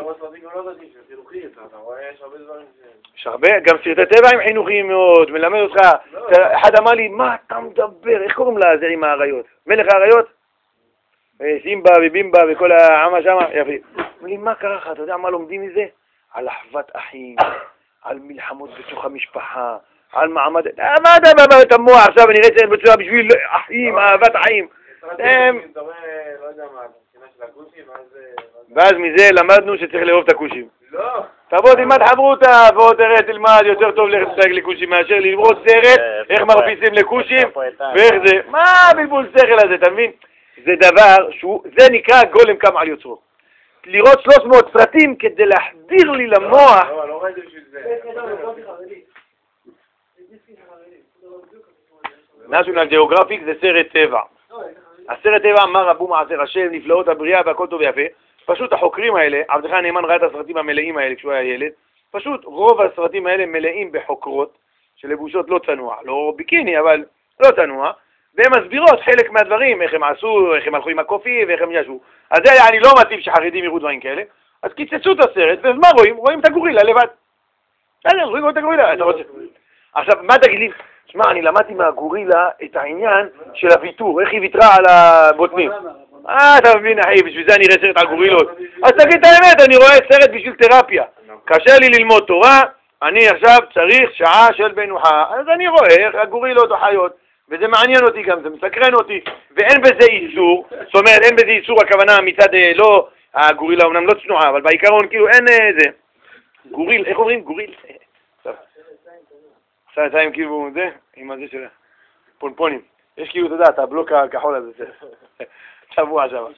יש הרבה, גם סרטי טבע הם חינוכיים מאוד, מלמד אותך. אחד אמר לי, מה אתה מדבר? איך קוראים לה זה עם האריות? מלך האריות? סימבה ובימבה וכל העמה שמה, יפי. אומר לי, מה קרה לך? אתה יודע מה לומדים מזה? על אחוות אחים, על מלחמות בתוך המשפחה, על מעמד... מה אתה המוח עכשיו, אני רצה בצורה בשביל אחים, אהבת החיים. ואז מזה למדנו שצריך לאהוב את הכושים. לא. תבוא תלמד חברותה, בוא תראה, תלמד, יותר טוב לך לשחק לכושים מאשר לראות סרט, איך מרפיסים לכושים, ואיך זה. מה בלבול שכל הזה, אתה מבין? זה דבר זה נקרא גולם קם על יוצרו. לראות 300 סרטים כדי להחדיר לי למוח. לא ראיתי בשביל זה. national geographic זה סרט טבע. הסרט טבע אמר רבו מעשר השם, נפלאות הבריאה והכל טוב ויפה. פשוט החוקרים האלה, עבדך הנאמן ראה את הסרטים המלאים האלה כשהוא היה ילד, פשוט רוב הסרטים האלה מלאים בחוקרות שלבושות לא צנוע, לא ביקיני אבל לא צנוע, והן מסבירות חלק מהדברים, איך הם עשו, איך הם הלכו עם הקופי ואיך הם ישבו. אז זה אני לא מתאים שחרדים יראו דברים כאלה, אז קיצצו את הסרט, ומה רואים? רואים את הגורילה לבד. רואים את הגורילה, אתה רוצה. עכשיו, מה תגיד לי? שמע, אני למדתי מהגורילה את העניין של הוויתור, איך היא ויתרה על הבוטנים. אתה מבין, אחי, בשביל זה אני אראה סרט על גורילות. אז תגיד את האמת, אני רואה סרט בשביל תרפיה. קשה לי ללמוד תורה, אני עכשיו צריך שעה של מנוחה. אז אני רואה איך הגורילות החיות, וזה מעניין אותי גם, זה מסקרן אותי, ואין בזה איסור, זאת אומרת, אין בזה איסור, הכוונה מצד, לא, הגורילה אומנם לא צנועה, אבל בעיקרון כאילו אין זה. גוריל, איך אומרים? גוריל. עכשיו יצאים כאילו זה, עם הזה של פונפונים. יש כאילו, אתה יודע, את הבלוק הכחול הזה. שבוע שם.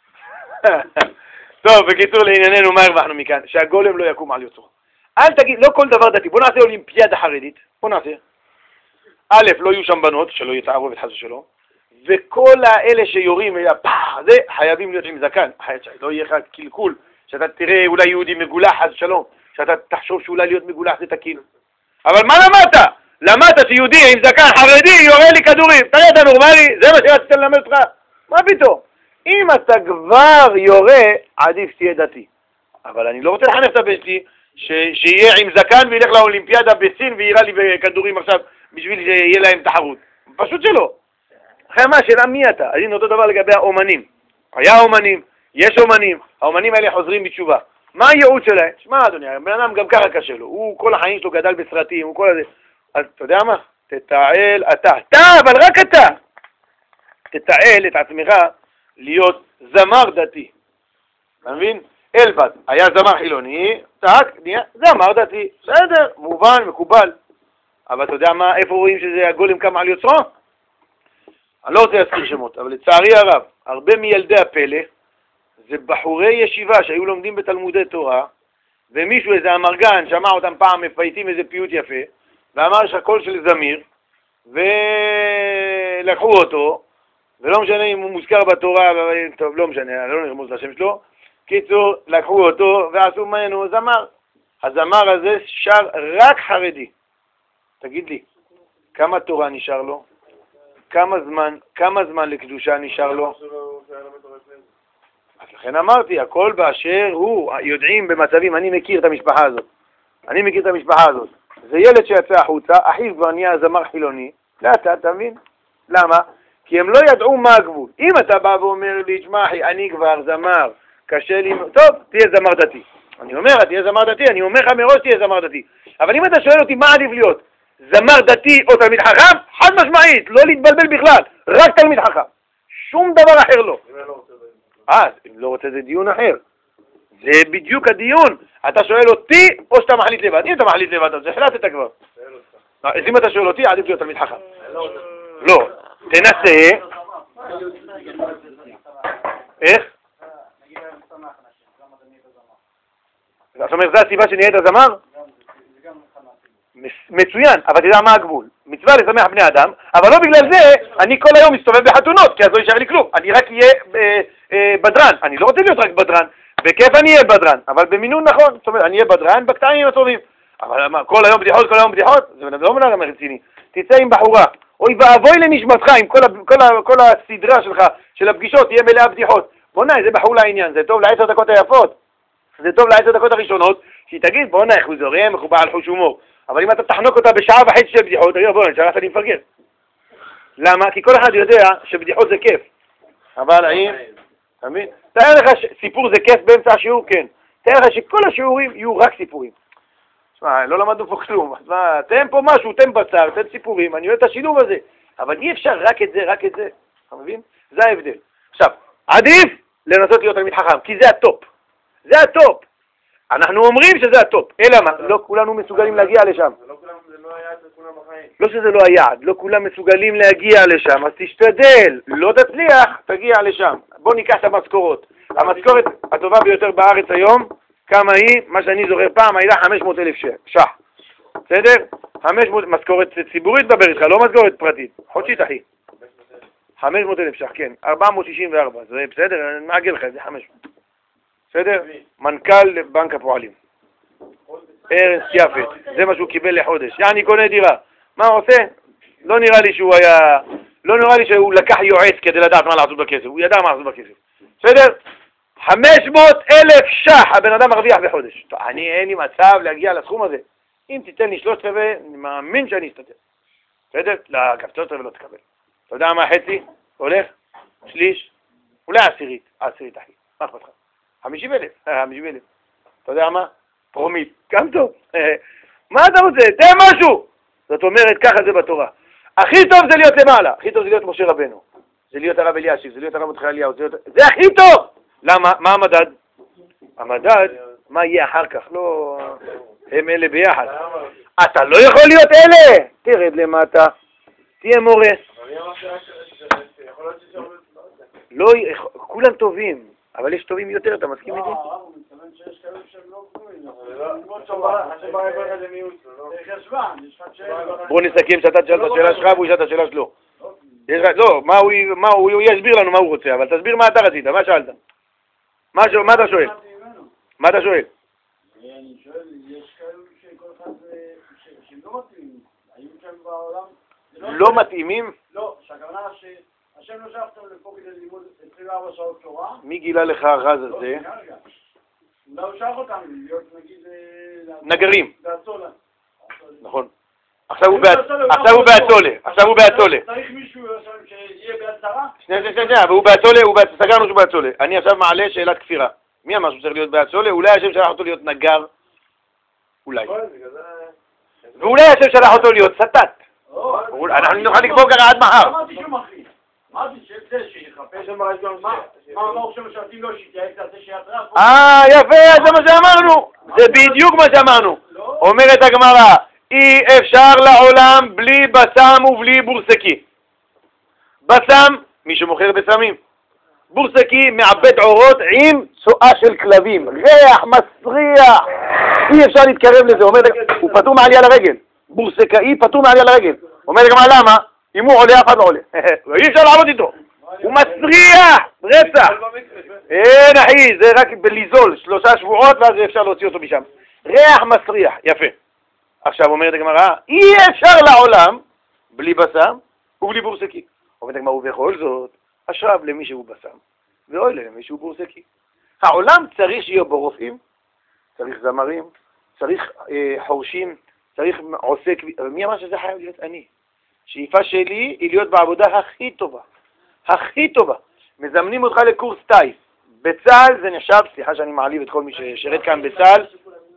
טוב, בקיצור לענייננו, מה הרווחנו מכאן? שהגולם לא יקום על יוצרו. אל תגיד, לא כל דבר דתי. בוא נעשה אולימפיאדה חרדית. בוא נעשה. א', לא יהיו שם בנות, שלא יהיה תערובת חס ושלום. וכל האלה שיורים, זה חייבים להיות עם זקן. לא יהיה לך קלקול. שאתה תראה אולי יהודי מגולח חס ושלום. שאתה תחשוב שאולי להיות מגולח זה תקין. אבל מה למדת? למדת שיהודי עם זקן חרדי יורה לי כדורים. תראה, אתה נורמלי? זה מה שרציתי ללמד אותך. מה פתאום? אם אתה כבר יורה, עדיף שתהיה דתי. אבל אני לא רוצה לחנך את הבן שלי שיהיה עם זקן וילך לאולימפיאדה בסין ויראה לי בכדורים עכשיו בשביל שיהיה להם תחרות. פשוט שלא. אחרי מה, שאלה מי אתה? אז הנה אותו דבר לגבי האומנים. היה אומנים, יש אומנים, האומנים האלה חוזרים בתשובה. מה הייעוד שלהם? שמע אדוני, הבן אדם גם ככה קשה לו. הוא כל החיים שלו גדל בסרטים, הוא כל הזה. אז אתה יודע מה? תתעל אתה, אבל רק אתה. תתעל את עצמך להיות זמר דתי. אתה מבין? אלבד היה זמר חילוני, נהיה זמר דתי. בסדר, מובן, מקובל. אבל אתה יודע מה, איפה רואים שזה הגולם קם על יוצרו? אני לא רוצה להזכיר שמות, אבל לצערי הרב, הרבה מילדי הפלא, זה בחורי ישיבה שהיו לומדים בתלמודי תורה, ומישהו, איזה אמרגן, שמע אותם פעם מפייטים איזה פיוט יפה, ואמר שהקול של זמיר, ולקחו אותו, ולא משנה אם הוא מוזכר בתורה, טוב, לא משנה, לא נרמוז לשם שלו, קיצור, לקחו אותו ועשו ממנו זמר. הזמר הזה שר רק חרדי. תגיד לי, כמה תורה נשאר לו? כמה זמן לקדושה נשאר לו? אז לכן אמרתי, הכל באשר הוא, יודעים במצבים, אני מכיר את המשפחה הזאת. זה ילד שיצא החוצה, אחיו כבר נהיה זמר חילוני, לאט, אתה מבין? למה? כי הם לא ידעו מה הגבול. אם אתה בא ואומר לי, תשמע אחי, אני כבר זמר, קשה לי, טוב, תהיה זמר דתי. אני אומר, תהיה זמר דתי, אני אומר לך מראש תהיה זמר דתי. אבל אם אתה שואל אותי מה עדיף להיות, זמר דתי או תלמיד חכם, חד משמעית, לא להתבלבל בכלל, רק תלמיד חכם. שום דבר אחר לא. אם לא רוצה זה דיון אחר. זה בדיוק הדיון. אתה שואל אותי או שאתה מחליט לבד. אם אתה מחליט לבד, אז החלטת כבר. אז אם אתה שואל אותי, עדיף להיות תלמיד חכם. לא. תנסה. איך? זאת אומרת, זו הסיבה שנהיית זמר? מצוין, אבל תדע מה הגבול. מצווה לשמח בני אדם, אבל לא בגלל זה אני כל היום מסתובב בחתונות, כי אז לא יישאר לי כלום. אני רק אהיה בדרן. אני לא רוצה להיות רק בדרן. בכיף אני אהיה בדרן, אבל במינון נכון. זאת אומרת, אני אהיה בדרן בקטעים הטובים. אבל כל היום בדיחות, זה לא מנהל רציני. תצא עם בחורה. אוי ואבוי לנשמתך עם כל הסדרה שלך, של הפגישות, תהיה מלאה בדיחות. בוא'נה, זה בחור לעניין, זה טוב ל10 דקות היפות. זה טוב ל10 דקות הראשונות, שהיא תגיד, בוא'נה, איך הוא זורם, איך הוא בעל חוש הומור. אבל אם אתה תחנוק אותה בשעה וחצי של בדיחות, תגיד, בוא'נה, שלחת לי מפרגן. למה? כי כל אחד יודע שבדיחות זה כיף. אבל האם אתה מבין? תאר לך סיפור זה כיף באמצע השיעור, כן. תאר לך שכל השיעורים יהיו רק סיפורים. תשמע, לא למדנו פה כלום. תן פה משהו, תן בצר, תן סיפורים, אני אוהב את השילוב הזה. אבל אי אפשר רק את זה, רק את זה. אתה מבין? זה ההבדל. עכשיו, עדיף לנסות להיות תלמיד חכם, כי זה הטופ. זה הטופ. אנחנו אומרים שזה הטופ. אלא מה? לא כולנו מסוגלים להגיע לשם. זה לא היה אצל כולם בחיים. לא שזה לא היעד, לא כולם מסוגלים להגיע לשם, אז תשתדל, לא תצליח, תגיע לשם. בוא ניקח את המשכורות. המשכורת הטובה ביותר בארץ היום, כמה היא? מה שאני זוכר פעם, הייתה 500,000 ש"ח. בסדר? 500, משכורת ציבורית דבר איתך, לא משכורת פרטית. חודשית, אחי. 500,000 ש"ח, כן. 464, זה בסדר? אני מעגל לך, זה 500. בסדר? מנכ"ל בנק הפועלים. ארנס יפת, זה מה שהוא קיבל לחודש. אני קונה דירה. מה הוא עושה? לא נראה לי שהוא לקח יועץ כדי לדעת מה לעשות בכסף. הוא ידע מה לעשות בכסף. בסדר? 500,000 ש"ח הבן אדם מרוויח בחודש. טוב, אין לי מצב להגיע לסכום הזה. אם תיתן לי 3/4, אני מאמין שאני אסתדר. בסדר? לא, גם 3/4 לא תקבל. אתה יודע מה חצי? הולך? שליש? אולי עשירית אחי. מה אכפת לך? 50,000. 50,000. אתה יודע מה? פרומיל. גם טוב. מה אתה רוצה? תן משהו! זאת אומרת, ככה זה בתורה. הכי טוב זה להיות למעלה. הכי טוב זה להיות משה רבנו. זה להיות הרב אלישיב, זה להיות הרב מרדכי אליהו. זה הכי טוב! למה? מה המדד? המדד, מה יהיה אחר כך? לא... הם אלה ביחד. אתה לא יכול להיות אלה! תרד למטה. תהיה מורה. לא, כולם טובים. אבל יש טובים יותר, אתה מסכים איתי? בוא נסכם שאתה תשאל את השאלה שלך והוא ישאל את השאלה שלו. לא, הוא יסביר לנו מה הוא רוצה, אבל תסביר מה אתה רצית, מה שאלת? מה אתה שואל? מה אתה שואל? אני שואל, יש כאלו שכל אחד שהם לא מתאימים, היו שם בעולם? לא מתאימים? לא, שהכוונה השם לא שלח אותם לפה כדי ללמוד 24 שעות תורה. מי גילה לך הרז הזה? אולי הוא שלח אותם להיות נגיד... נגרים. באצולה. נכון. עכשיו הוא באצולה. צריך מישהו שיהיה בהצהרה? שנייה, והוא באצולה, סגרנו שהוא באצולה. אני עכשיו מעלה שאלת כפירה. מי אמר שהוא צריך להיות באצולה? אולי השם שלח אותו להיות נגר? אולי. ואולי השם שלח אותו להיות סטט. אנחנו נוכל לקבור ככה עד מחר. אמרתי שהוא מחריד. אמרתי שזה שיחפש מה הוא שם שעתים לא שיתייעץ על זה שיתרח. יפה, זה מה שאמרנו. זה בדיוק מה שאמרנו. אומרת הגמרא, אי אפשר לעולם בלי בסם ובלי בורסקי. בסם, מי שמוכר בסמים. בורסקי מעבד עורות עם צואה של כלבים. ריח מסריח. אי אפשר להתקרב לזה. הוא פטור מעלייה לרגל. בורסקאי פטור מעלייה לרגל. אומרת הגמרא, למה? אם הוא עולה, אף אחד לא עולה. אי אפשר לעבוד איתו. הוא מסריח, רצח. אין אחי, זה רק בליזול, 3 שבועות ואז אפשר להוציא אותו משם. ריח מסריח, יפה. עכשיו אומרת הגמרא, אי אפשר לעולם בלי בסם ובלי בורסקי. אומרת הגמרא, ובכל זאת, אשריו למי שהוא בסם, ואוי למי שהוא בורסקי. העולם צריך שיהיו בו רופאים, צריך זמרים, צריך חורשים, צריך עוסק, מי אמר שזה חייב להיות אני? שאיפה שלי היא להיות בעבודה הכי טובה. הכי טובה. מזמנים אותך לקורס טייס. בצהל זה נחשב, סליחה שאני מעליב את כל מי ששרת כאן בצהל.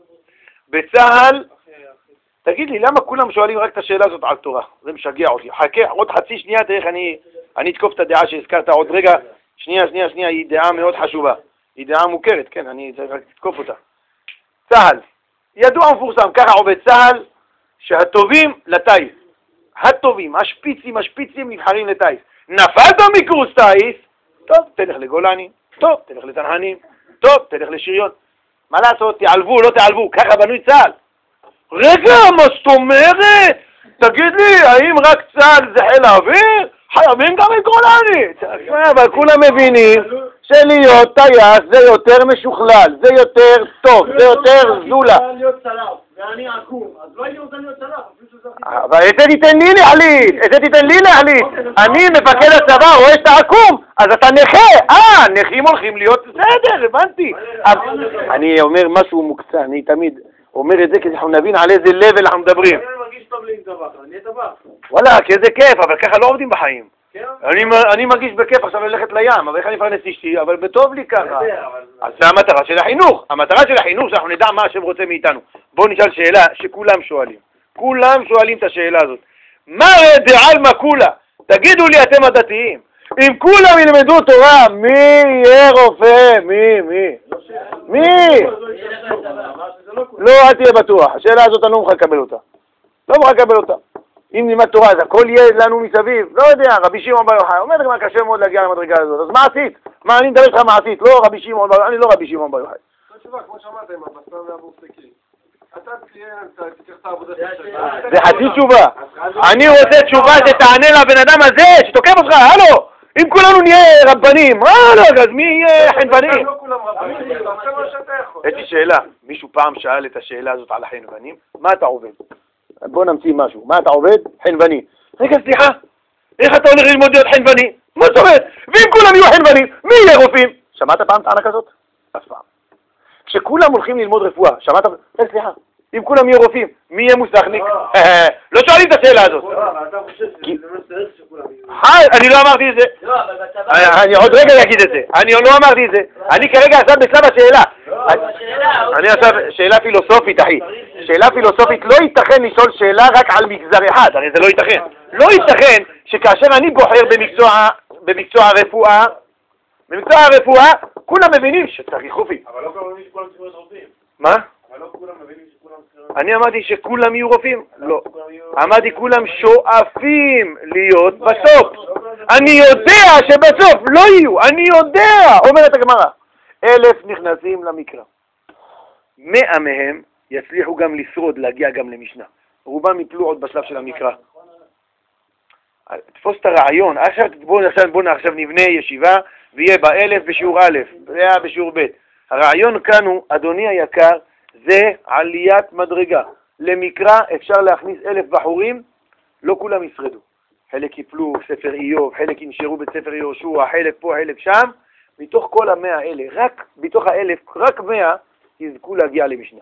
בצהל, תגיד לי, למה כולם שואלים רק את השאלה הזאת על תורה? זה משגע אותי. חכה, עוד חצי שנייה, תראה איך אני אתקוף את הדעה שהזכרת עוד רגע. שנייה, היא דעה מאוד חשובה. היא דעה מוכרת, כן, אני צריך רק לתקוף אותה. צהל. ידוע מפורסם, ככה עובד צהל, שהטובים לטייס. הטובים, השפיצים נבחרים לטייס. נפלת מקורס טייס, טוב, תלך לגולני, טוב, תלך לתנענים, טוב, תלך לשריון. מה לעשות, תעלבו, לא תעלבו, ככה בנוי צה"ל. רגע, מה זאת אומרת? תגיד לי, האם רק צה"ל זה חיל האוויר? חייבים גם את גולני. אבל כולם מבינים שלהיות טייס זה יותר משוכלל, זה יותר טוב, זה יותר זולה. ואני עקום, אז לא הייתי רוצה להיות צלף. אבל את זה תיתן לי להחליט, אני מפקד הצבא, רואה שאתה עקום, אז אתה נכה. נכים הולכים להיות בסדר, הבנתי. אני אומר משהו מוקצה, אני תמיד אומר את זה כדי אנחנו נבין על איזה לבל אנחנו מדברים. אני מרגיש טוב לי עם טבח, אני טבח. וואלה, איזה כיף, אבל ככה לא עובדים בחיים. כן, אני מרגיש בכיף עכשיו ללכת לים, אבל איך אני מפרנס אשתי, אבל בטוב לי ככה. אז זה המטרה של החינוך. המטרה של החינוך שאנחנו נדע מה השם רוצה מאיתנו. בואו נשאל שאלה שכולם שואלים. כולם שואלים את השאלה הזאת. מה דעלמא כולה? תגידו לי אתם הדתיים. אם כולם ילמדו תורה, מי יהיה רופא? מי? לא, אל תהיה בטוח. השאלה הזאת אני לא מוכן לקבל אותה. לא מוכן לקבל אותה. אם נלמד תורה, אז הכל יהיה לנו מסביב. לא יודע, רבי שמעון בר יוחאי. אומר לך מה קשה מאוד להגיע למדרגה הזאת. אז מה עשית? מה, אני מדבר איתך מה עשית? לא רבי שמעון בר יוחאי. אני לא רבי שמעון בר יוחאי. תשובה, כמו שאמרת, עם הבשר והבורסקי. אתה תיקח את העבודה שלך. זה חצי תשובה. אני רוצה תשובה שתענה לבן אדם הזה שתוקף אותך, הלו! אם כולנו נהיה רבנים, אז מי יהיה חנווני? לא כולם רבנים, תעשה מה שאתה יכול. יש לי שאלה, מישהו פעם שאל את השאלה הזאת על החנוונים? מה אתה עובד? בוא נמציא משהו, מה אתה עובד? חנווני. רגע, סליחה, איך אתה הולך ללמוד להיות חנווני? מה זאת אומרת? ואם כולם יהיו חנוונים, מי יהיה רופאים? שמעת פעם טענה כזאת? אף פעם. כשכולם הולכים ללמוד רפואה, שמעת? סליחה, אם כולם יהיו רופאים, מי יהיה מוסכניק? לא שואלים את השאלה הזאת. אתה חושב שזה מסתרך שכולם יהיו... אני לא אמרתי את זה. אני עוד רגע אגיד את זה. אני לא אמרתי את זה. אני כרגע עכשיו בשלב השאלה. אני עכשיו שאלה פילוסופית, אחי. שאלה פילוסופית, לא ייתכן לשאול שאלה רק על מגזר אחד. הרי זה לא ייתכן. לא ייתכן שכאשר אני בוחר במקצוע הרפואה, כולם מבינים שצריך רופאים. אבל לא כולם מבינים שכולם צריכים להיות רופאים. מה? אבל לא כולם מבינים שכולם צריכים להיות... אני אמרתי שכולם יהיו רופאים? לא. אמרתי כולם שואפים להיות בסוף. אני יודע שבסוף לא יהיו, אני יודע, אומרת הגמרא. 1,000 נכנסים למקרא. 100 מהם יצליחו גם לשרוד, להגיע גם למשנה. רובם יפלו עוד בשלב של המקרא. תפוס את הרעיון. עכשיו נבנה ישיבה ויהיה ב1,000 בשיעור א', והיה בשיעור ב'. הרעיון כאן הוא, אדוני היקר, זה עליית מדרגה. למקרא אפשר להכניס 1,000 בחורים, לא כולם ישרדו. חלק יפלו ספר איוב, חלק ינשארו בספר יהושע, חלק פה, חלק שם. מתוך כל 100 האלה, רק בתוך 1,000, רק 100 יזכו להגיע למשנה.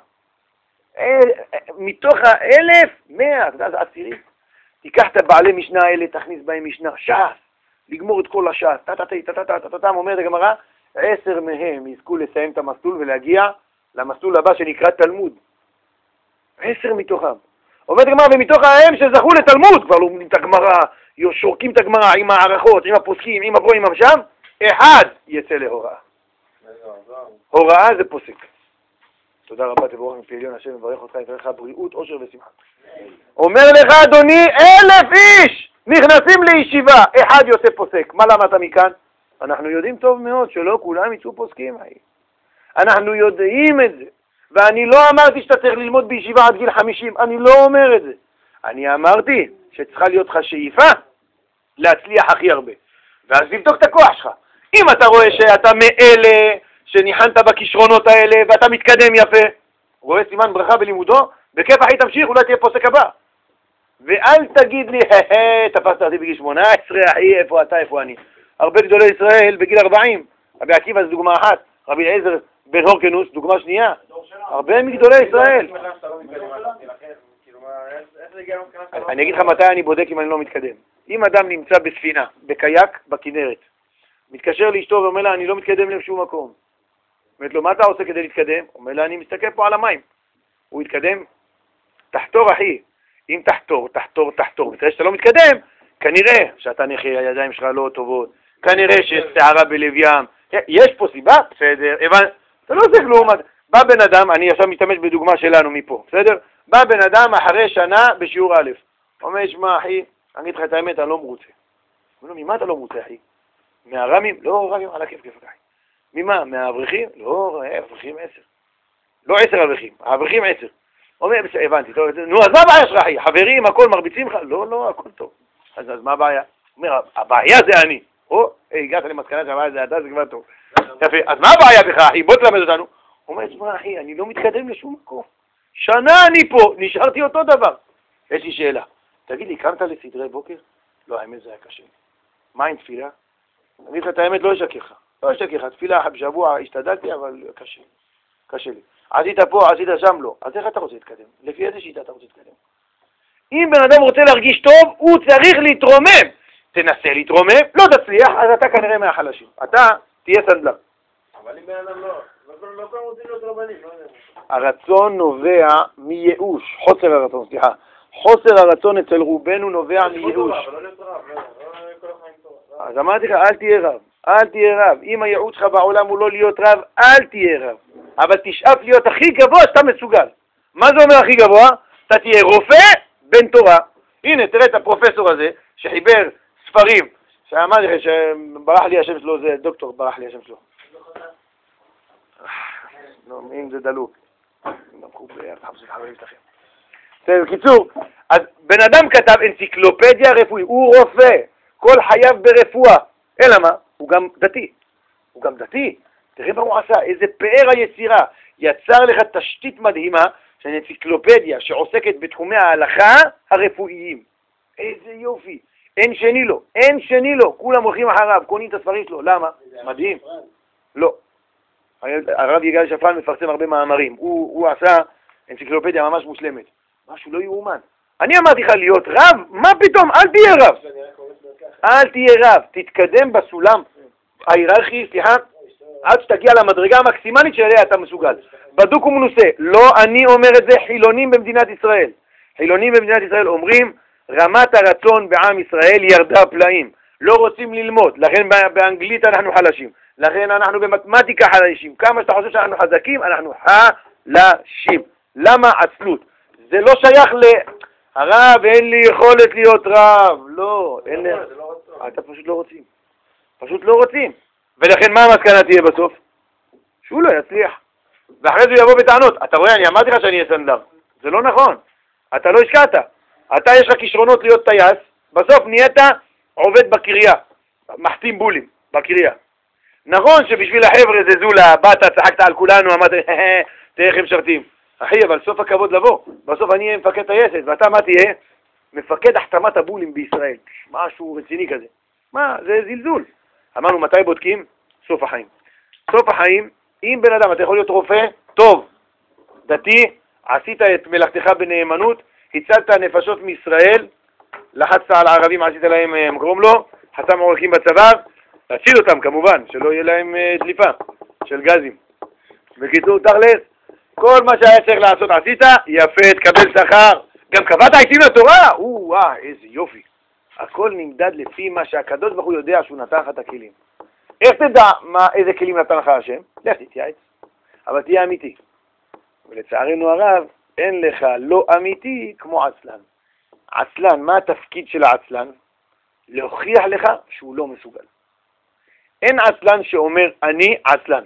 מתוך 1,000, 100, אתה יודע, זה עשירית. תיקח את הבעלי משנה האלה, תכניס בהם משנה, ש"ס, לגמור את כל הש"ס, אומרת הגמרא, 10 מהם יזכו לסיים את המסלול ולהגיע למסלול הבא שנקרא תלמוד. 10 מתוכם. אומרת הגמרא, ומתוך ההם שזכו לתלמוד, כבר לומדים את הגמרא, שורקים את הגמרא עם הערכות, עם הפוסקים, עם הפה, עם המשם, אחד יצא להוראה. הוראה זה פוסק. תודה רבה, תבורך מפי עליון השם, מברך אותך, יתן לך בריאות, עושר ושמחה. אומר לך אדוני, 1,000 איש נכנסים לישיבה, אחד יוצא פוסק. מה למדת מכאן? אנחנו יודעים טוב מאוד שלא כולם יצאו פוסקים. אנחנו יודעים את זה. ואני לא אמרתי שאתה צריך ללמוד בישיבה עד גיל 50, אני לא אומר את זה. אני אמרתי שצריכה להיות לך שאיפה להצליח הכי הרבה. ואז לבדוק את הכוח שלך. אם אתה רואה שאתה מאלה שניחנת בכישרונות האלה ואתה מתקדם יפה, רואה סימן ברכה בלימודו, בכיף אחי תמשיך, אולי תהיה פוסק הבא. ואל תגיד לי, תפסת אותי בגיל 18, אחי, איפה אתה, איפה אני. הרבה גדולי ישראל בגיל 40, רבי עקיבא זה דוגמה אחת, רבי אליעזר בן הורקנוס, דוגמה שנייה. הרבה מגדולי ישראל. אני אגיד לך מתי אני בודק אם אני לא מתקדם. אם אדם נמצא בספינה, בקייק, בכנרת, מתקשר לאשתו ואומר לה, אני לא מתקדם לשום מקום. אומרת לו, מה אתה עושה כדי להתקדם? אומר לה, אני מסתכל פה על המים. הוא יתקדם, תחתור אחי. אם תחתור. ותראה שאתה לא מתקדם, כנראה שאתה נכה, הידיים שלך לא טובות, כנראה שיש שערה בלב ים. יש פה סיבה? בסדר, אתה לא עושה כלום. בא בן אדם, אני עכשיו משתמש בדוגמה שלנו מפה, בסדר? בא בן אדם אחרי שנה בשיעור א', אומר, שמע אחי, אני אגיד לך את האמת, אני לא מרוצה. אומר לו, ממה אתה לא מרוצה אחי? מהרמים? לא, רמים, על הכיף כיף אחי. ממה? מהאברכים? לא, אברכים 10. לא 10 אברכים, האברכים 10. אומר, הבנתי, טוב, נו, אז מה הבעיה שלך אחי? חברים, הכל מרביצים לך? לא, הכל טוב. אז מה הבעיה? אומר, הבעיה זה אני. הגעת למסקנה שהבעיה זה אתה, זה כבר טוב. יפה, אז מה הבעיה בך אחי? בוא תלמד אותנו. הוא אומר, תשמע אחי, אני לא מתקדם לשום מקום. שנה אני פה, נשארתי אותו דבר. יש לי שאלה, תגיד לי, קמת לסדרי בוקר? לא, האמת זה היה קשה. מה עם תפילה? אני אגיד לך את האמת, לא אשקר לך. תפילה בשבוע השתדלתי, אבל קשה לי. עשית פה, עשית שם, לא. אז איך אתה רוצה להתקדם? לפי איזה שיטה אתה רוצה להתקדם? אם בן אדם רוצה להרגיש טוב, הוא צריך להתרומם. תנסה להתרומם, לא תצליח, אז אתה כנראה מהחלשים. אתה תהיה סנדלר. אבל אם בן אדם לא כולם רוצים להיות רבנים, לא יודע. הרצון נובע מייאוש, חוסר הרצון, סליחה. חוסר הרצון אצל רובנו נובע מייאוש. אבל לא להיות רב, לא כל החיים טוב. אז אמרתי לך, אל תהיה רב, אל תהיה רב. אם הייעוד שלך בעולם הוא לא להיות רב, אל תהיה רב. אבל תשאף להיות הכי גבוה שאתה מסוגל. מה זה אומר הכי גבוה? אתה תהיה רופא בן תורה. הנה, תראה את הפרופסור הזה שחיבר ספרים, שאמרתי לך שברח לי השם שלו, זה דוקטור, ברח לי השם שלו. אם זה דלוק. בקיצור, אז בן אדם כתב אנציקלופדיה רפואית, הוא רופא, כל חייו ברפואה. אלא מה? הוא גם דתי. הוא גם דתי. תראה מה הוא עשה, איזה פאר היצירה. יצר לך תשתית מדהימה של אנציקלופדיה שעוסקת בתחומי ההלכה הרפואיים. איזה יופי. אין שני לו, אין שני לו. כולם הולכים אחריו, קונים את הספרים שלו. למה? מדהים. לא. הרב יגאל שפרן מפרסם הרבה מאמרים. הוא עשה אנציקלופדיה ממש מושלמת. משהו לא יאומן. אני אמרתי לך להיות רב? מה פתאום? אל תהיה רב. אל תהיה רב. תתקדם בסולם ההיררכי, סליחה, עד שתגיע למדרגה המקסימלית שאליה אתה מסוגל. בדוק ומנוסה. לא אני אומר את זה, חילונים במדינת ישראל. חילונים במדינת ישראל אומרים, רמת הרצון בעם ישראל ירדה פלאים. לא רוצים ללמוד, לכן באנגלית אנחנו חלשים. לכן אנחנו במתמטיקה חלשים. כמה שאתה חושב שאנחנו חזקים, אנחנו חלשים. למה עצלות? זה לא שייך הרב, אין לי יכולת להיות רב. לא, אין לי. אתה פשוט לא רוצים. פשוט לא רוצים. ולכן מה המסקנה תהיה בסוף? שהוא לא יצליח. ואחרי זה הוא יבוא בטענות. אתה רואה, אני אמרתי לך שאני אהיה סנדלר. זה לא נכון. אתה לא השקעת. אתה יש לך כישרונות להיות טייס, בסוף נהיית עובד בקריה. מחתים בולים בקריה. נכון שבשביל החבר'ה זה זולה, באת, צחקת על כולנו, אמרת, תראה איך הם משרתים. אחי, אבל סוף הכבוד לבוא. בסוף אני אהיה מפקד טייסת, ואתה מה תהיה? מפקד החתמת הבולים בישראל. משהו רציני כזה. מה? זה זלזול. אמרנו, מתי בודקים? סוף החיים. סוף החיים, אם בן אדם, אתה יכול להיות רופא, טוב, דתי, עשית את מלאכתך בנאמנות, הצלת נפשות מישראל, לחצת על הערבים, עשית להם מקרום לו, חתם עורקים בצבא, להציל אותם כמובן, שלא יהיה להם דליפה של גזים. בקיצור, תכלס, כל מה שהיה צריך לעשות עשית, יפה, תקבל שכר. גם קבעת עיתים לתורה, איזה יופי. הכל נמדד לפי מה שהקדוש ברוך הוא יודע שהוא נתן לך את הכלים. איך תדע איזה כלים נתן לך השם? לך תתייעץ, אבל תהיה אמיתי. ולצערנו הרב, אין לך לא אמיתי כמו עצלן. עצלן, מה התפקיד של העצלן? להוכיח לך שהוא לא מסוגל. אין עצלן שאומר אני עצלן.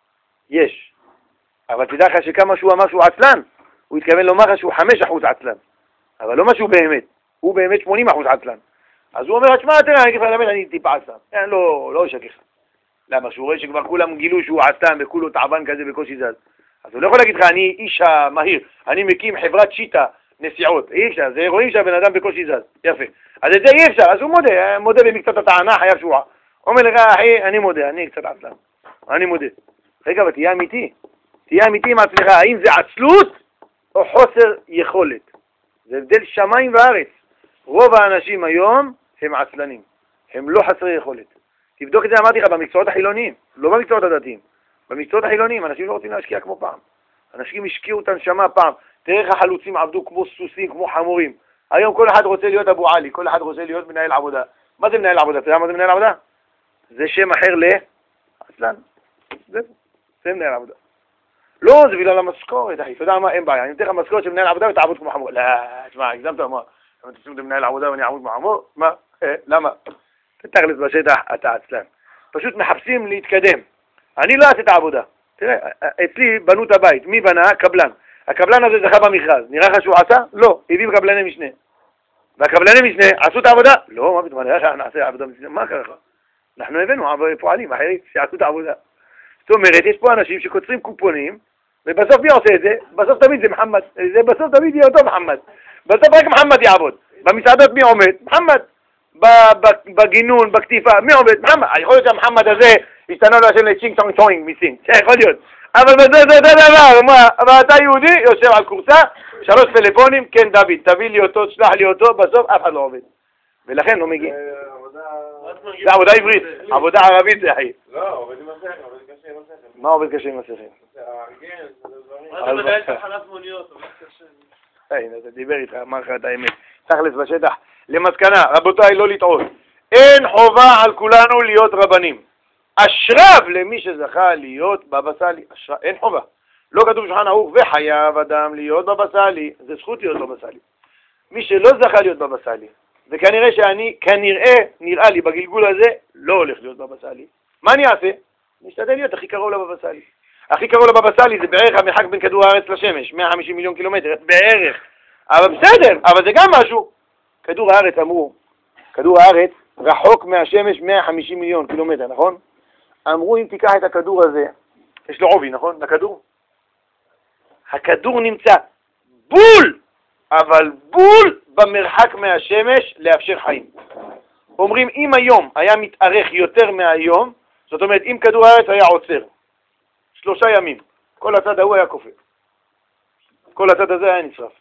יש. אבל תדע לך שכמה שהוא אמר שהוא עצלן, הוא התכוון לומר לך שהוא 5% עצלן. אבל לא משהו באמת. הוא באמת 80% עצלן. אז הוא אומר, תשמע, תראה, אני טיפה עצלן. לא אשכח. למה? שהוא רואה שכבר כולם גילו שהוא עצלן וכולו תעבן כזה בקושי זז. אז הוא לא יכול להגיד לך, אני איש המהיר, אני מקים חברת שיטה נסיעות. אי אפשר, זה רואים שהבן אדם בקושי זז. יפה. אז את זה אי אפשר, אז הוא מודה במקצת הטענה, חייב שועה. אומר לך, אחי, אני מודה, אני קצת עצלן. אני מודה. רגע, אבל תהיה אמיתי. תהיה אמיתי עם עצמך, האם זה עצלות או חוסר יכולת? זה הבדל שמיים וארץ. רוב האנשים היום הם עצלנים. הם לא חסרי יכולת. תבדוק את זה, אמרתי לך, במקצועות החילוניים, לא במקצועות הדתיים. במקצועות החילוניים, אנשים לא רוצים להשקיע כמו פעם. אנשים השקיעו את הנשמה פעם. תראה איך החלוצים עבדו כמו סוסים, כמו חמורים. היום כל אחד רוצה להיות אבו עלי, כל אחד רוצה להיות מנהל עבודה. מה זה מנהל עבודה? אתה יודע מה זה מנהל עבודה? זה שם אחר לעצלן. זה מנהל עבודה. לא, זה בגלל המשכורת, אחי. אתה יודע מה? אין בעיה. אני אתן לך משכורת של מנהל עבודה ותעבוד כמו חמור. לא, תשמע, הגזמת מה? אם תשים את מנהל עבודה ואני אעבוד כמו חמור? מה? למה? תתכלס בשטח, אתה עצלן. פשוט מחפשים להתקדם. אני לא אעשה את העבודה. תראה, אצלי בנו את הבית. מי בנה? קבלן. הקבלן הזה זכה במכרז. נראה לך שהוא עשה? לא. הביאו קבלני משנה. והקבלני משנה עשו את העבודה? לא, מה פתאום, נעשה עבודה משנה. מה קרה לך? אנחנו הבאנו פועלים אחרים שעשו את העבודה. זאת אומרת, יש פה אנשים שקוצרים קופונים, ובסוף מי עושה את זה? בסוף תמיד זה מחמד. זה בסוף תמיד יהיה אותו מחמד. בסוף רק מחמד יעבוד. במסעדות מי עומד? מחמד. בגינון, בכתיפה, מי עובד? מחמד. יכול להיות שהמחמד הזה השתנה לו השם לצ'ינג צ'ונג צ'ונג מסין. יכול להיות. אבל זה דבר, מה? אבל אתה יהודי, יושב על קורסה, 3 פלאפונים, כן דוד, תביא לי אותו, תשלח לי אותו, בסוף אף אחד לא עובד. ולכן לא מגיע. זה עבודה עברית, עבודה ערבית זה אחי. לא, עובד עם השכל, עובד קשה עם השכל. מה עובד קשה עם השכל? הרגל, זה דברים. מה אתה מדבר את החלף מוניות, עובד קשה. הנה, אתה דיבר איתך, אמר לך את האמת. תכלס בשטח. למסקנה, רבותיי, לא לטעות. אין חובה על כולנו להיות רבנים. אשריו למי שזכה להיות בבא סאלי. אין חובה. לא כתוב שולחן ערוך וחייב אדם להיות בבא סאלי. זה זכות להיות בבא סאלי. מי שלא זכה להיות בבא סאלי, וכנראה שאני, נראה לי בגלגול הזה, לא הולך להיות בבא סאלי. מה אני אעשה? נשתדל להיות הכי קרוב לבבא סאלי. הכי קרוב לבבא סאלי זה בערך המרחק בין כדור הארץ לשמש, 150 מיליון קילומטר, בערך. אבל בסדר, אבל זה גם משהו. כדור הארץ אמרו, כדור הארץ רחוק מהשמש 150 מיליון קילומטר, נכון? אמרו אם תיקח את הכדור הזה, יש לו עובי, נכון? לכדור? הכדור נמצא בול, אבל בול במרחק מהשמש לאפשר חיים. אומרים אם היום היה מתארך יותר מהיום, זאת אומרת אם כדור הארץ היה עוצר 3 ימים, כל הצד ההוא היה קופא. כל הצד הזה היה נשרף.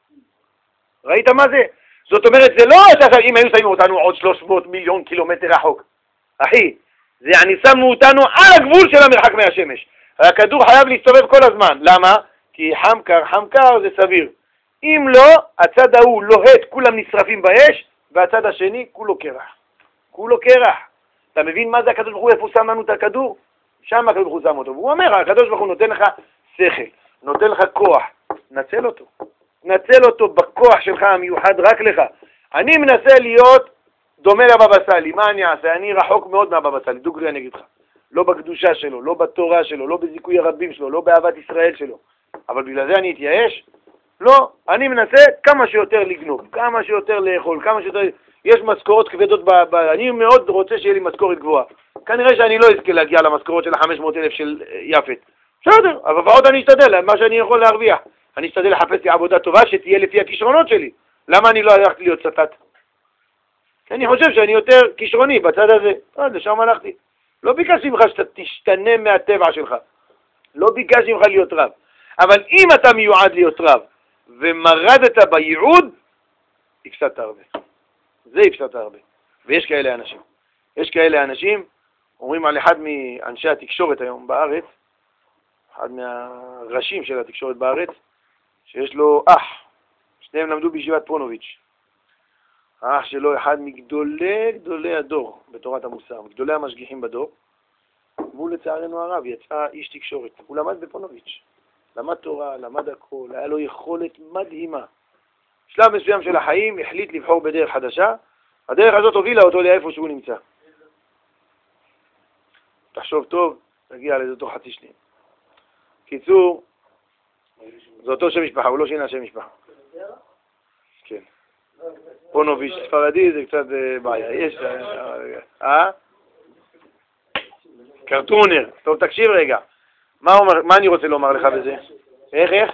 ראית מה זה? זאת אומרת זה לא אם היו שמים אותנו עוד 300 מיליון קילומטר רחוק. אחי, זה שמנו אותנו על הגבול של המרחק מהשמש. הכדור חייב להסתובב כל הזמן. למה? כי חם קר זה סביר. אם לא, הצד ההוא לוהט, כולם נשרפים באש, והצד השני כולו קרח. כולו קרח. אתה מבין מה זה הקדוש ברוך הוא, איפה שם לנו את הכדור? שם הקדוש ברוך הוא שם אותו. והוא אומר, הקדוש ברוך הוא נותן לך שכל, נותן לך כוח. נצל אותו. נצל אותו בכוח שלך המיוחד רק לך. אני מנסה להיות דומה לבבא סאלי. מה אני אעשה? אני רחוק מאוד מהבבא סאלי. דוגרי אני אגיד לך. לא בקדושה שלו, לא בתורה שלו, לא בזיכוי הרבים שלו, לא באהבת ישראל שלו. אבל בגלל זה אני אתייאש? לא, אני מנסה כמה שיותר לגנוב, כמה שיותר לאכול, כמה שיותר... יש משכורות כבדות אני מאוד רוצה שיהיה לי משכורת גבוהה. כנראה שאני לא אזכה להגיע למשכורות של 500,000 של יפת. בסדר, אבל עוד אני אשתדל, מה שאני יכול להרוויח. אני אשתדל לחפש לי עבודה טובה שתהיה לפי הכישרונות שלי. למה אני לא הלכתי להיות סטט? כי אני חושב שאני יותר כישרוני בצד הזה. לשם הלכתי. לא ביקשתי ממך שאתה תשתנה מהטבע שלך. לא ביקשתי ממך להיות רב. אבל אם אתה מיועד להיות רב, ומרדת בייעוד, הפסדת הרבה. זה הפסדת הרבה. ויש כאלה אנשים. יש כאלה אנשים, אומרים על אחד מאנשי התקשורת היום בארץ, אחד מהראשים של התקשורת בארץ, שיש לו אח, שניהם למדו בישיבת פונוביץ'. האח שלו אחד מגדולי הדור בתורת המוסר, מגדולי המשגיחים בדור, והוא לצערנו הרב יצא איש תקשורת. הוא למד בפונוביץ'. למד תורה, למד הכל, היה לו יכולת מדהימה. שלב מסוים של החיים החליט לבחור בדרך חדשה, הדרך הזאת הובילה אותו לאיפה שהוא נמצא. תחשוב טוב, תגיע לזה תוך חצי שניה. קיצור, זה אותו שם משפחה, הוא לא שינה שם משפחה. כן. פונוביץ' ספרדי זה קצת בעיה. יש... קרטונר. טוב, תקשיב רגע. מה אני רוצה לומר לך בזה? איך?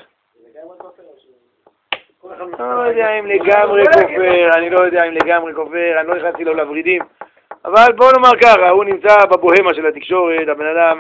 אני לא יודע אם לגמרי כופר, אני לא נכנסתי לו לברידים, אבל בוא נאמר ככה, הוא נמצא בבוהמה של התקשורת, הבן אדם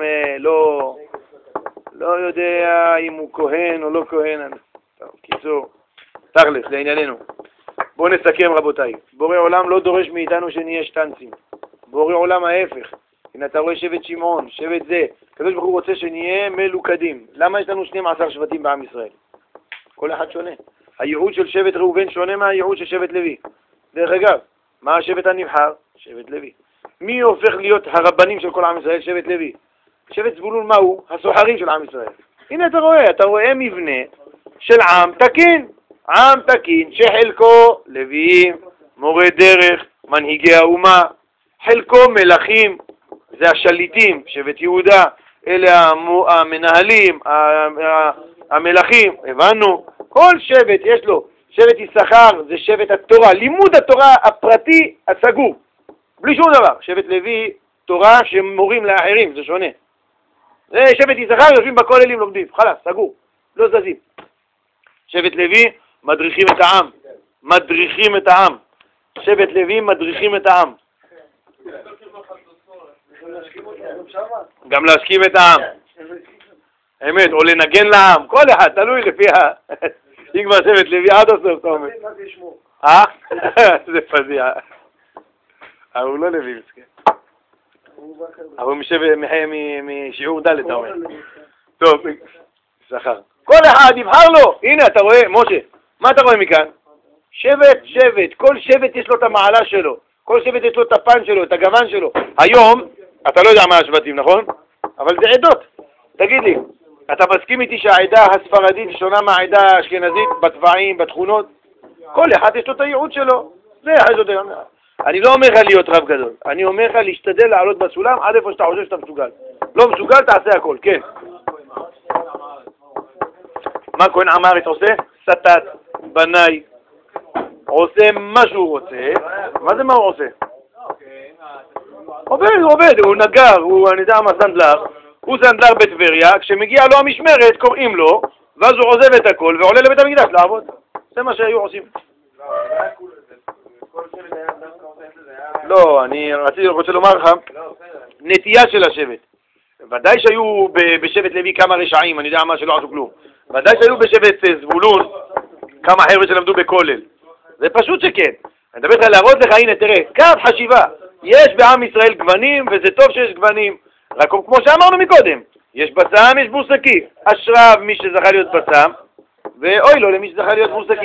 לא יודע אם הוא כהן או לא כהן. קיצור, תכלס, לענייננו. בואו נסכם רבותיי, בורא עולם לא דורש מאיתנו שנהיה שטנצים, בורא עולם ההפך. הנה אתה רואה שבט שמעון, שבט זה, הקדוש ברוך הוא רוצה שנהיה מלוכדים. למה יש לנו 12 שבטים בעם ישראל? כל אחד שונה. הייעוד של שבט ראובן שונה מהייעוד של שבט לוי. דרך אגב, מה השבט הנבחר? שבט לוי. מי הופך להיות הרבנים של כל עם ישראל? שבט לוי. שבט זבולון מהו? הסוחרים של עם ישראל. הנה אתה רואה מבנה של עם תקין. עם תקין שחלקו לוויים, מורי דרך, מנהיגי האומה, חלקו מלכים, זה השליטים, שבט יהודה, אלה המנהלים, המלכים, הבנו? כל שבט יש לו, שבט יששכר זה שבט התורה, לימוד התורה הפרטי הסגור, בלי שום דבר. שבט לוי, תורה שמורים לאחרים, זה שונה. זה שבט יששכר, יושבים בכוללים לומדים, חלאס, סגור, לא זזים. שבט לוי, מדריכים את העם. שבט לוי, מדריכים את העם. גם להשכים את העם. אמת, או לנגן לעם, כל אחד, תלוי לפי אם כבר שבט לוי עד הסוף, אתה אומר. זה פזיע. אבל הוא לא לוילס, כן. אבל הוא משיעור ד' אתה אומר. טוב, זכר. כל אחד יבחר לו. הנה, אתה רואה, משה, מה אתה רואה מכאן? שבט. כל שבט יש לו את המעלה שלו. כל שבט יש לו את הפן שלו, את הגוון שלו. היום, אתה לא יודע מה השבטים, נכון? אבל זה עדות. תגיד לי, אתה מסכים איתי שהעדה הספרדית שונה מהעדה האשכנזית בטבעים, בתכונות? כל אחד יש לו את הייעוד שלו. זה אחד יותר. אני לא אומר לך להיות רב גדול. אני אומר לך להשתדל לעלות בסולם עד איפה שאתה חושב שאתה מסוגל. לא מסוגל, תעשה הכל, כן. מה כהן עם הארץ עושה? סטת, בנאי, עושה מה שהוא רוצה. מה זה מה הוא עושה? עובד, הוא נגר, אני יודע מה סנדלר. הוא סנדלר בטבריה, כשמגיע לו המשמרת קוראים לו, ואז הוא עוזב את הכל ועולה לבית המקדש לעבוד. זה מה שהיו עושים. לא, אני רוצה לומר לך, נטייה של השבט. ודאי שהיו בשבט לוי כמה רשעים, אני יודע מה שלא עשו כלום. ודאי שהיו בשבט זבולון כמה חבר'ה שלמדו בכולל. זה פשוט שכן. אני מדבר לך להראות לך, הנה תראה, קו חשיבה. יש בעם ישראל גוונים, וזה טוב שיש גוונים. רק כמו שאמרנו מקודם, יש בסם, יש בורסקי. אשריו מי שזכה להיות בסם, ואוי לו למי שזכה להיות בורסקי.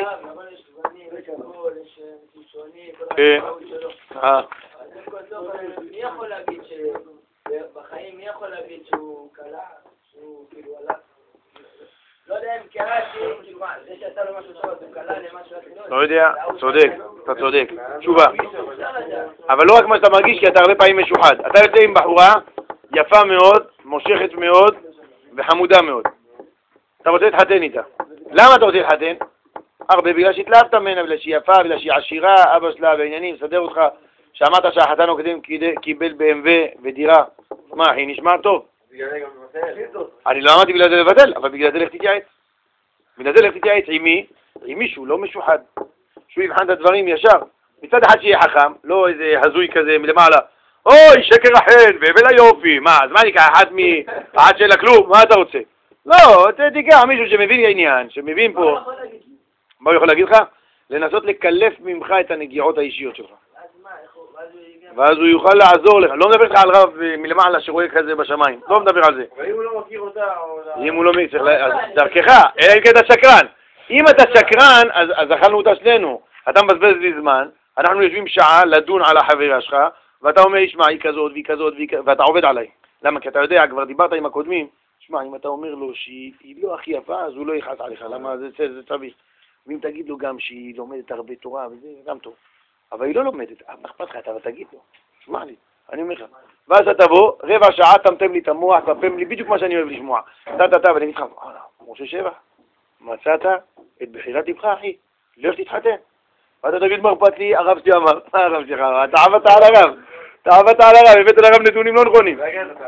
מי יכול להגיד שבחיים, מי יכול להגיד שהוא קלה, שהוא כאילו עלה? לא יודע אם קראתי, כאילו מה, זה שאתה לא משהו טוב, הוא קלה למשהו אחר. לא יודע, אתה צודק, תשובה. אבל לא רק מה שאתה מרגיש, כי אתה הרבה פעמים משוחד. אתה יוצא עם בחורה יפה מאוד, מושכת מאוד וחמודה מאוד. אתה רוצה להתחתן איתה. למה אתה רוצה להתחתן? הרבה, בגלל שהתלהבת ממנה, בגלל שהיא יפה, בגלל שהיא עשירה, אבא שלה בעניינים, מסדר אותך, שאמרת שהחתן הקודם קיבל BMW ודירה. מה, אחי, נשמע טוב? אני לא אמרתי בגלל זה לבטל, אבל בגלל זה לך תתייעץ. בגלל זה לך תתייעץ עם מי? עם מישהו, לא משוחד. שהוא יבחן את הדברים ישר. מצד אחד שיהיה חכם, לא איזה הזוי כזה מלמעלה. אוי, שקר החן, והבל היופי. מה, אז מה ניקח? אחת של הכלום, מה אתה רוצה? לא, תיקח מישהו שמבין העניין, שמבין פה. מה הוא יכול להגיד לך? לנסות לקלף ממך את הנגיעות האישיות שלך. ואז הוא יוכל לעזור לך. לא מדבר לך על רב מלמעלה שרואה כזה בשמיים. לא מדבר על זה. ואם הוא לא מכיר אותה... אם הוא לא מכיר, אז דרכך, אלא אם כן אתה שקרן. אם אתה שקרן, אז אכלנו אותה שלנו. אתה מבזבז לי זמן, אנחנו יושבים שעה לדון על החברה שלך, ואתה אומר, שמע, היא כזאת והיא כזאת, ואתה עובד עליי. למה? כי אתה יודע, כבר דיברת עם הקודמים, שמע, אם אתה אומר לו שהיא לא הכי יפה, אז הוא לא יכעס עליך. למה? זה צריך. ואם תגיד לו גם שהיא לומדת הרבה תורה, וזה גם טוב. אבל היא לא לומדת, מה אכפת לך? אתה תגיד לו, שמע לי, אני אומר לך. ואז אתה תבוא, רבע שעה תמתם לי את המוח, תפם לי בדיוק מה שאני אוהב לשמוע. ואני אגיד לך, משה שבח, מצאת את בחירת לבך, אחי, לך תתחתן. ואתה תגיד מה אכפת לי, הרב שלי אמר, מה הרב שלך? אתה עבדת על הרב, הבאת לרב נתונים לא נכונים.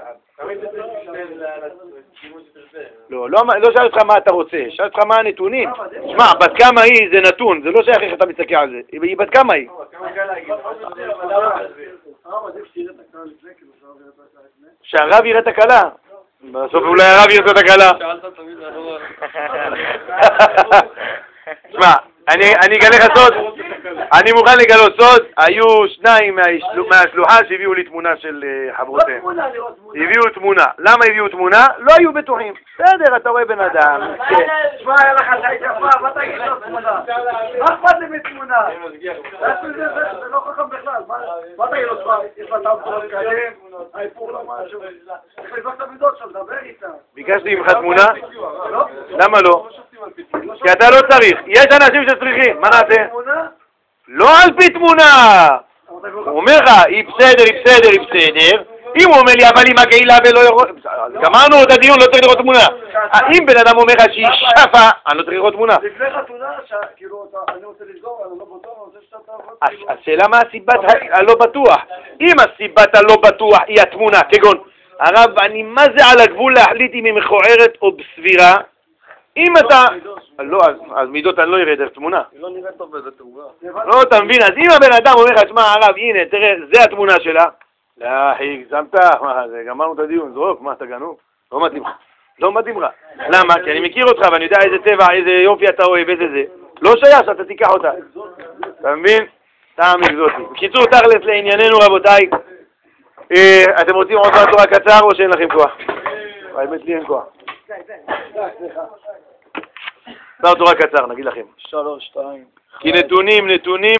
לא שאל אותך מה אתה רוצה, שאל אותך מה הנתונים. שמע, בת כמה היא זה נתון, זה לא שייך איך אתה מסתכל על זה. היא בת כמה היא? שהרב יראה את הכלה. בסוף אולי הרב יראה את הכלה. שמע, אני אגלה לך סוד, אני מוכן לגלות סוד, היו שניים מהשלוחה שהביאו לי תמונה של חברותיהם. הביאו תמונה. למה הביאו תמונה? לא היו בטוחים. בסדר, אתה רואה בן אדם. שמע, היה לך שהיית יפה, מה תגיד לו תמונה? מה אכפת לי מתמונה? זה לא חכם בכלל. מה תגיד לו, שמע, יש לה תמונה קדם, האיפור לא משהו. צריך לבדוק את המידות שם, דבר איתה. ביקשתי ממך תמונה? למה לא? כי אתה לא צריך. יש אנשים שצריכים. מה נעשה? לא על פי תמונה. הוא אומר לך, היא בסדר. אם הוא אומר לי, אבל היא מגעילה ולא יכול... גמרנו את הדיון, לא צריך לראות תמונה. אם בן אדם אומר לך שהיא שפה, אני לא צריך לראות תמונה. לפני חתונה, כאילו, אני רוצה לסגור, אני לא בטוח, אני רוצה שאתה תעבוד... השאלה מה הסיבת הלא בטוח. אם הסיבת הלא בטוח היא התמונה, כגון, הרב, אני מה זה על הגבול להחליט אם היא מכוערת או בסבירה? אם אתה... לא, אז מידות אני לא אראה דרך תמונה. היא לא נראית טוב באיזה תאורה. לא, אתה מבין, אז אם הבן אדם אומר לך, תשמע, הרב, הנה, תראה, זה התמונה שלה. לא, אחי, גזמת, גמרנו את הדיון, זרוק, מה, אתה גנוב? לא מתאים לך. למה? כי אני מכיר אותך ואני יודע איזה צבע, איזה יופי אתה אוהב, איזה זה. לא שייך שאתה תיקח אותה. אתה מבין? טעם אקזוטי. בקיצור, תכלס לענייננו רבותיי, אתם רוצים עוד דבר תורה קצר או שאין לכם כוח? האמת לי אין כוח. דבר תורה קצר, נגיד לכם. 3, 2. כי נתונים